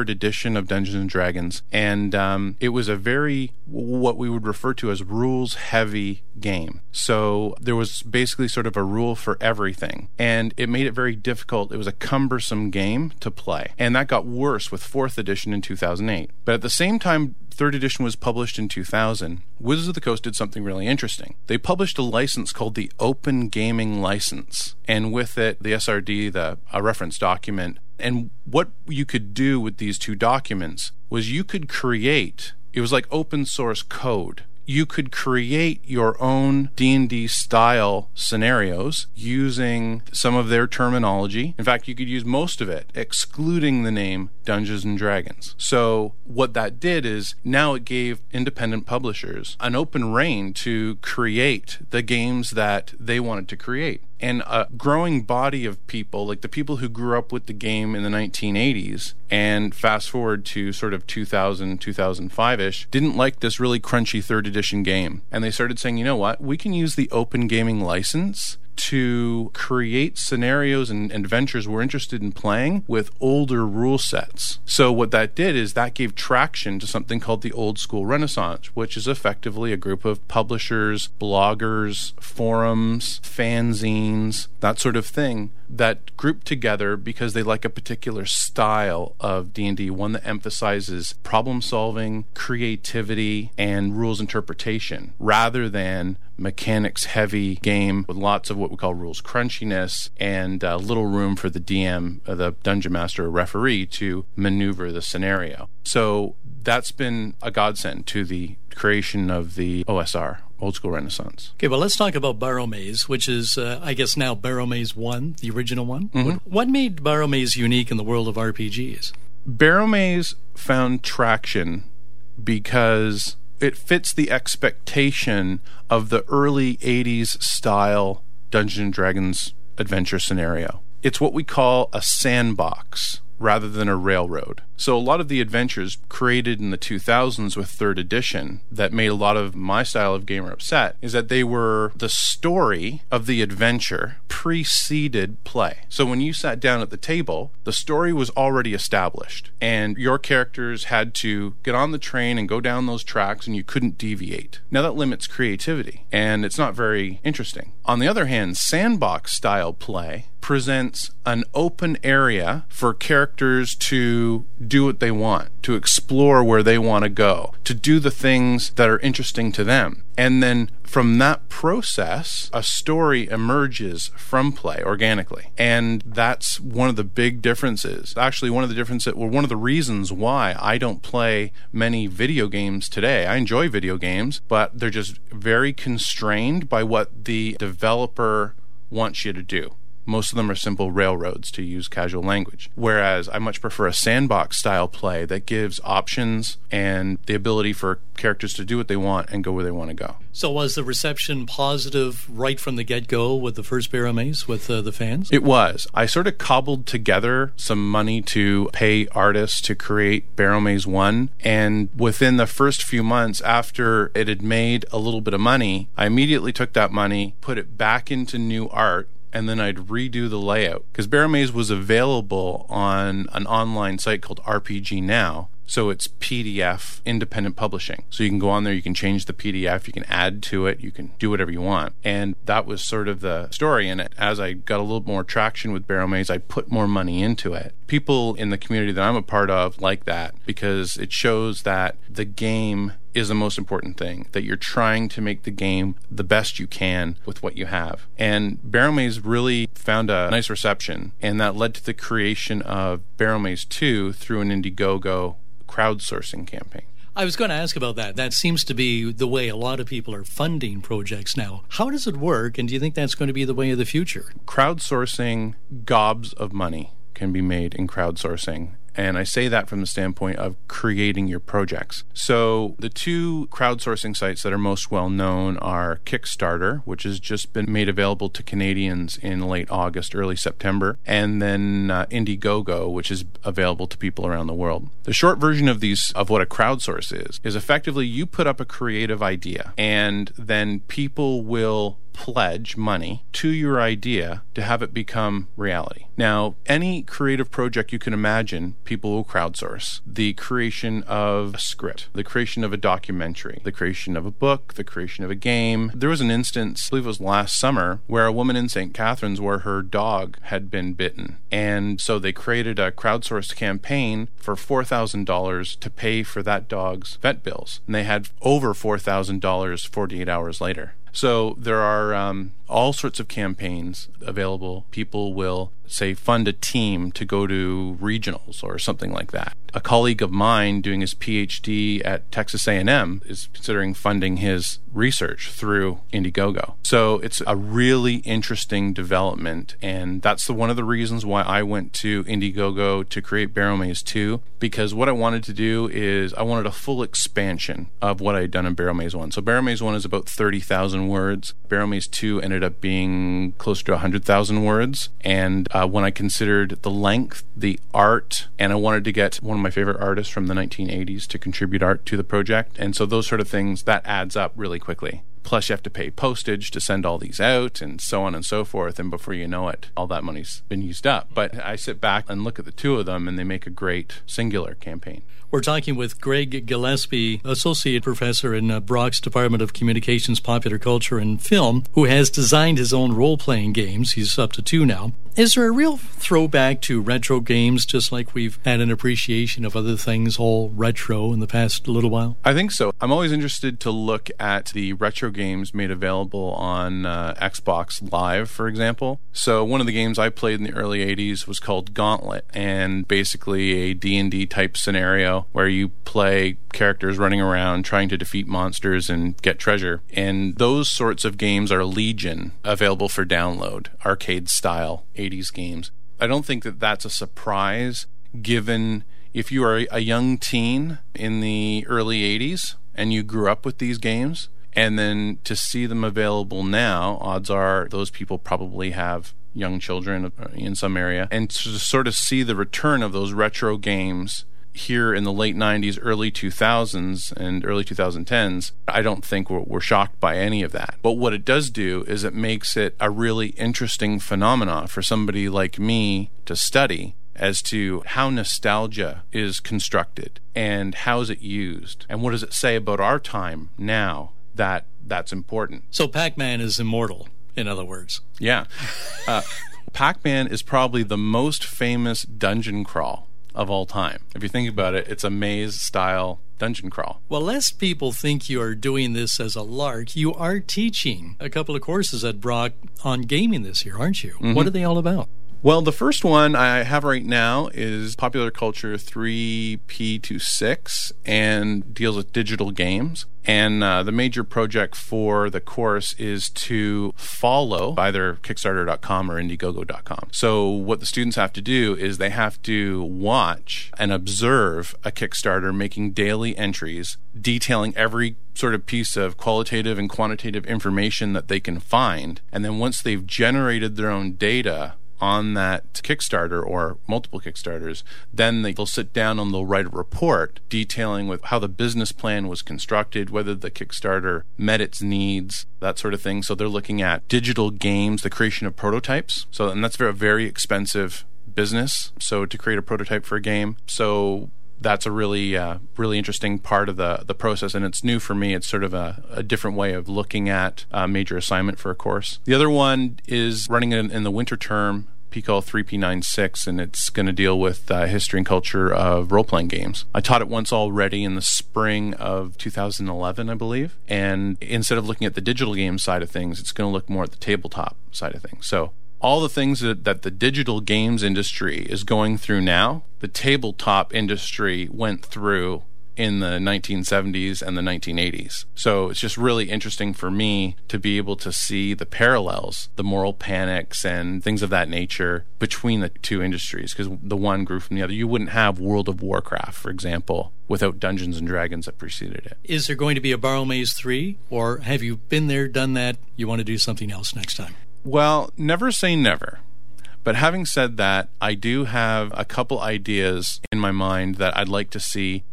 [SPEAKER 9] edition of Dungeons and Dragons, and um, it was a very, what we would refer to as rules-heavy game. So there was basically sort of a rule for everything, and it made it very difficult. It was a cumbersome game to play, and that got worse with fourth edition in two thousand eight. But at the same time third edition was published in two thousand, Wizards of the Coast did something really interesting. They published a license called the Open Gaming License, and with it, the S R D, the a reference document. And what you could do with these two documents was you could create, it was like open source code. You could create your own D and D style scenarios using some of their terminology. In fact, you could use most of it, excluding the name Dungeons and Dragons. So what that did is now it gave independent publishers an open rein to create the games that they wanted to create. And a growing body of people, like the people who grew up with the game in the nineteen eighties and fast forward to sort of two thousand, two thousand five-ish, didn't like this really crunchy third edition game. And they started saying, you know what, we can use the Open Gaming License to create scenarios and adventures we're interested in playing with older rule sets. So what that did is that gave traction to something called the Old School Renaissance, which is effectively a group of publishers, bloggers, forums, fanzines, that sort of thing, that group together because they like a particular style of D and D, one that emphasizes problem solving, creativity, and rules interpretation, rather than mechanics heavy game with lots of what we call rules crunchiness and uh, little room for the D M, uh, the dungeon master or referee, to maneuver the scenario. So that's been a godsend to the creation of the O S R, Old School Renaissance.
[SPEAKER 1] Okay, well, let's talk about Barrowmaze, which is, uh, I guess now Barrowmaze one, the original one.
[SPEAKER 9] Mm-hmm.
[SPEAKER 1] What, what made Barrowmaze unique in the world of R P Gs?
[SPEAKER 9] Barrowmaze found traction because it fits the expectation of the early eighties style Dungeons and Dragons adventure scenario. It's what we call a sandbox rather than a railroad. So a lot of the adventures created in the two thousands with third edition that made a lot of my style of gamer upset is that they were the story of the adventure preceded play. So when you sat down at the table, the story was already established and your characters had to get on the train and go down those tracks and you couldn't deviate. Now that limits creativity and it's not very interesting. On the other hand, sandbox style play presents an open area for characters to do what they want, to explore where they want to go, to do the things that are interesting to them. And then from that process, a story emerges from play organically. And that's one of the big differences. Actually, one of the differences, well, one of the reasons why I don't play many video games today. I enjoy video games, but they're just very constrained by what the developer wants you to do. Most of them are simple railroads, to use casual language. Whereas I much prefer a sandbox style play that gives options and the ability for characters to do what they want and go where they want to go.
[SPEAKER 1] So was the reception positive right from the get-go with the first Barrowmaze with uh, the fans?
[SPEAKER 9] It was. I sort of cobbled together some money to pay artists to create Barrowmaze one, and within the first few months after it had made a little bit of money, I immediately took that money, put it back into new art, and then I'd redo the layout. Because Barrowmaze was available on an online site called R P G Now, so it's P D F independent publishing. So you can go on there, you can change the P D F, you can add to it, you can do whatever you want. And that was sort of the story. And as I got a little more traction with Barrowmaze, I put more money into it. People in the community that I'm a part of like that because it shows that the game is the most important thing, that you're trying to make the game the best you can with what you have. And Barrowmaze really found a nice reception, and that led to the creation of Barrowmaze two through an Indiegogo crowdsourcing campaign.
[SPEAKER 1] I was going to ask about that. That seems to be the way a lot of people are funding projects now. How does it work, and do you think that's going to be the way of the future?
[SPEAKER 9] Crowdsourcing, gobs of money can be made in crowdsourcing. And I say that from the standpoint of creating your projects. So the two crowdsourcing sites that are most well known are Kickstarter, which has just been made available to Canadians in late August, early September, and then uh, Indiegogo, which is available to people around the world. The short version of these, of what a crowdsource is, is effectively you put up a creative idea, and then people will pledge money to your idea to have it become reality. Now, any creative project you can imagine, people will crowdsource. The creation of a script, the creation of a documentary, the creation of a book, the creation of a game. There was an instance, I believe it was last summer, where a woman in Saint Catharines where her dog had been bitten. And so they created a crowdsourced campaign for four thousand dollars to pay for that dog's vet bills. And they had over four thousand dollars forty-eight hours later. So there are um, all sorts of campaigns available. People will, say, fund a team to go to regionals or something like that. A colleague of mine doing his P H D at Texas A and M is considering funding his research through Indiegogo. So it's a really interesting development, and that's the, one of the reasons why I went to Indiegogo to create Barrel Maze two, because what I wanted to do is I wanted a full expansion of what I had done in Barrel Maze one. So Barrel Maze one is about thirty thousand words. Barrel Maze two ended up being closer to one hundred thousand words, and uh, when I considered the length, the art, and I wanted to get one of my favorite artists from the nineteen eighties to contribute art to the project, and so those sort of things, that adds up really quickly. Plus you have to pay postage to send all these out and so on and so forth, and before you know it, all that money's been used up. But I sit back and look at the two of them and they make a great singular campaign.
[SPEAKER 1] We're talking with Greg Gillespie, Associate Professor in uh, Brock's Department of Communications, Popular Culture, and Film, who has designed his own role-playing games. He's up to two now. Is there a real throwback to retro games, just like we've had an appreciation of other things, all retro, in the past little while?
[SPEAKER 9] I think so. I'm always interested to look at the retro games made available on uh, Xbox Live, for example. So one of the games I played in the early eighties was called Gauntlet, and basically a D and D type scenario where you play characters running around trying to defeat monsters and get treasure. And those sorts of games are legion, available for download, arcade-style eighties games. I don't think that that's a surprise, given if you are a young teen in the early eighties and you grew up with these games, and then to see them available now, odds are those people probably have young children in some area. And to sort of see the return of those retro games here in the late nineties, early two thousands, and early twenty tens, I don't think we're, we're shocked by any of that. But what it does do is it makes it a really interesting phenomena for somebody like me to study as to how nostalgia is constructed and how is it used and what does it say about our time now that that's important.
[SPEAKER 1] So Pac-Man is immortal, in other words.
[SPEAKER 9] Yeah. Uh, Pac-Man is probably the most famous dungeon crawl of all time. If you think about it, it's a maze-style dungeon crawl.
[SPEAKER 1] Well, lest people think you are doing this as a lark, you are teaching a couple of courses at Brock on gaming this year, aren't you? Mm-hmm. What are they all about?
[SPEAKER 9] Well, the first one I have right now is Popular Culture three P twenty-six and deals with digital games. And uh, the major project for the course is to follow either Kickstarter dot com or Indiegogo dot com. So what the students have to do is they have to watch and observe a Kickstarter making daily entries detailing every sort of piece of qualitative and quantitative information that they can find. And then once they've generated their own data on that Kickstarter or multiple Kickstarters, then they'll sit down and they'll write a report detailing with how the business plan was constructed, whether the Kickstarter met its needs, that sort of thing. So they're looking at digital games, the creation of prototypes. So, and that's a very, very expensive business. So to create a prototype for a game. So that's a really, uh, really interesting part of the the process, and it's new for me. It's sort of a, a different way of looking at a major assignment for a course. The other one is running in, in the winter term, P C A L three P ninety-six, and it's going to deal with uh, history and culture of role-playing games. I taught it once already in the spring of two thousand eleven, I believe, and instead of looking at the digital game side of things, it's going to look more at the tabletop side of things. So all the things that, that the digital games industry is going through now, the tabletop industry went through in the nineteen seventies and the nineteen eighties. So it's just really interesting for me to be able to see the parallels, the moral panics and things of that nature between the two industries, because the one grew from the other. You wouldn't have World of Warcraft, for example, without Dungeons and Dragons that preceded it.
[SPEAKER 1] Is there going to be a Barrel Maze three, or have you been there, done that, you want to do something else next time?
[SPEAKER 9] Well, never say never. But having said that, I do have a couple ideas in my mind that I'd like to see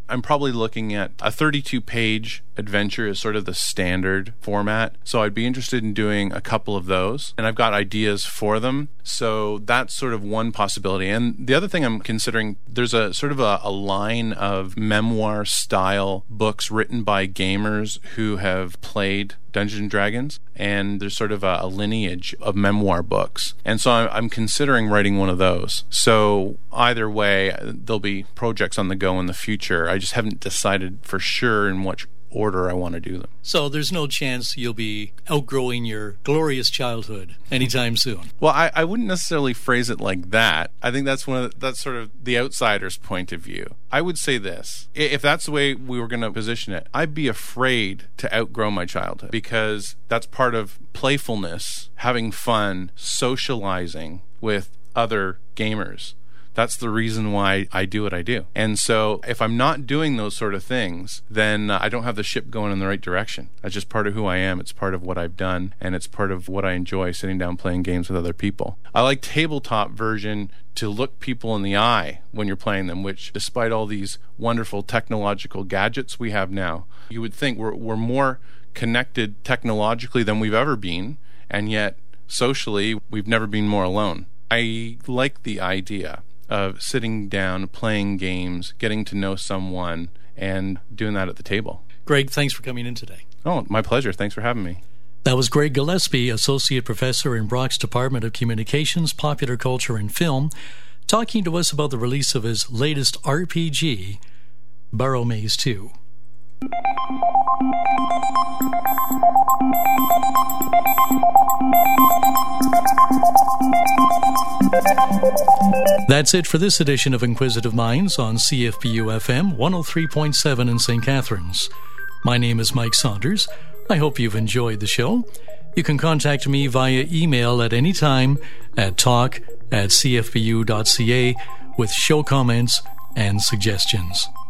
[SPEAKER 9] I'm probably looking at a thirty-two page adventure is sort of the standard format. So I'd be interested in doing a couple of those, and I've got ideas for them. So that's sort of one possibility. And the other thing I'm considering, there's a sort of a, a line of memoir style books written by gamers who have played Dungeons and Dragons, and there's sort of a, a lineage of memoir books. And so I'm, I'm considering writing one of those. So either way, there'll be projects on the go in the future. I just haven't decided for sure in which order I want to do them.
[SPEAKER 1] So there's no chance you'll be outgrowing your glorious childhood anytime soon.
[SPEAKER 9] Well, I, I wouldn't necessarily phrase it like that. I think that's one of the, that's sort of the outsider's point of view. I would say this. If that's the way we were going to position it, I'd be afraid to outgrow my childhood, because that's part of playfulness, having fun, socializing with other gamers. That's the reason why I do what I do. And so if I'm not doing those sort of things, then uh, I don't have the ship going in the right direction. That's just part of who I am. It's part of what I've done, and it's part of what I enjoy, sitting down playing games with other people. I like tabletop version to look people in the eye when you're playing them, which, despite all these wonderful technological gadgets we have now, you would think we're, we're more connected technologically than we've ever been, and yet socially we've never been more alone. I like the idea of sitting down, playing games, getting to know someone, and doing that at the table.
[SPEAKER 1] Greg, thanks for coming in today.
[SPEAKER 9] Oh, my pleasure. Thanks for having me.
[SPEAKER 1] That was Greg Gillespie, Associate Professor in Brock's Department of Communications, Popular Culture, and Film, talking to us about the release of his latest R P G, Burrow Maze two. That's it for this edition of Inquisitive Minds on C F P U F M one oh three point seven in Saint Catharines. My name is Mike Saunders. I hope you've enjoyed the show. You can contact me via email at any time at talk at c f p u dot c a with show comments and suggestions.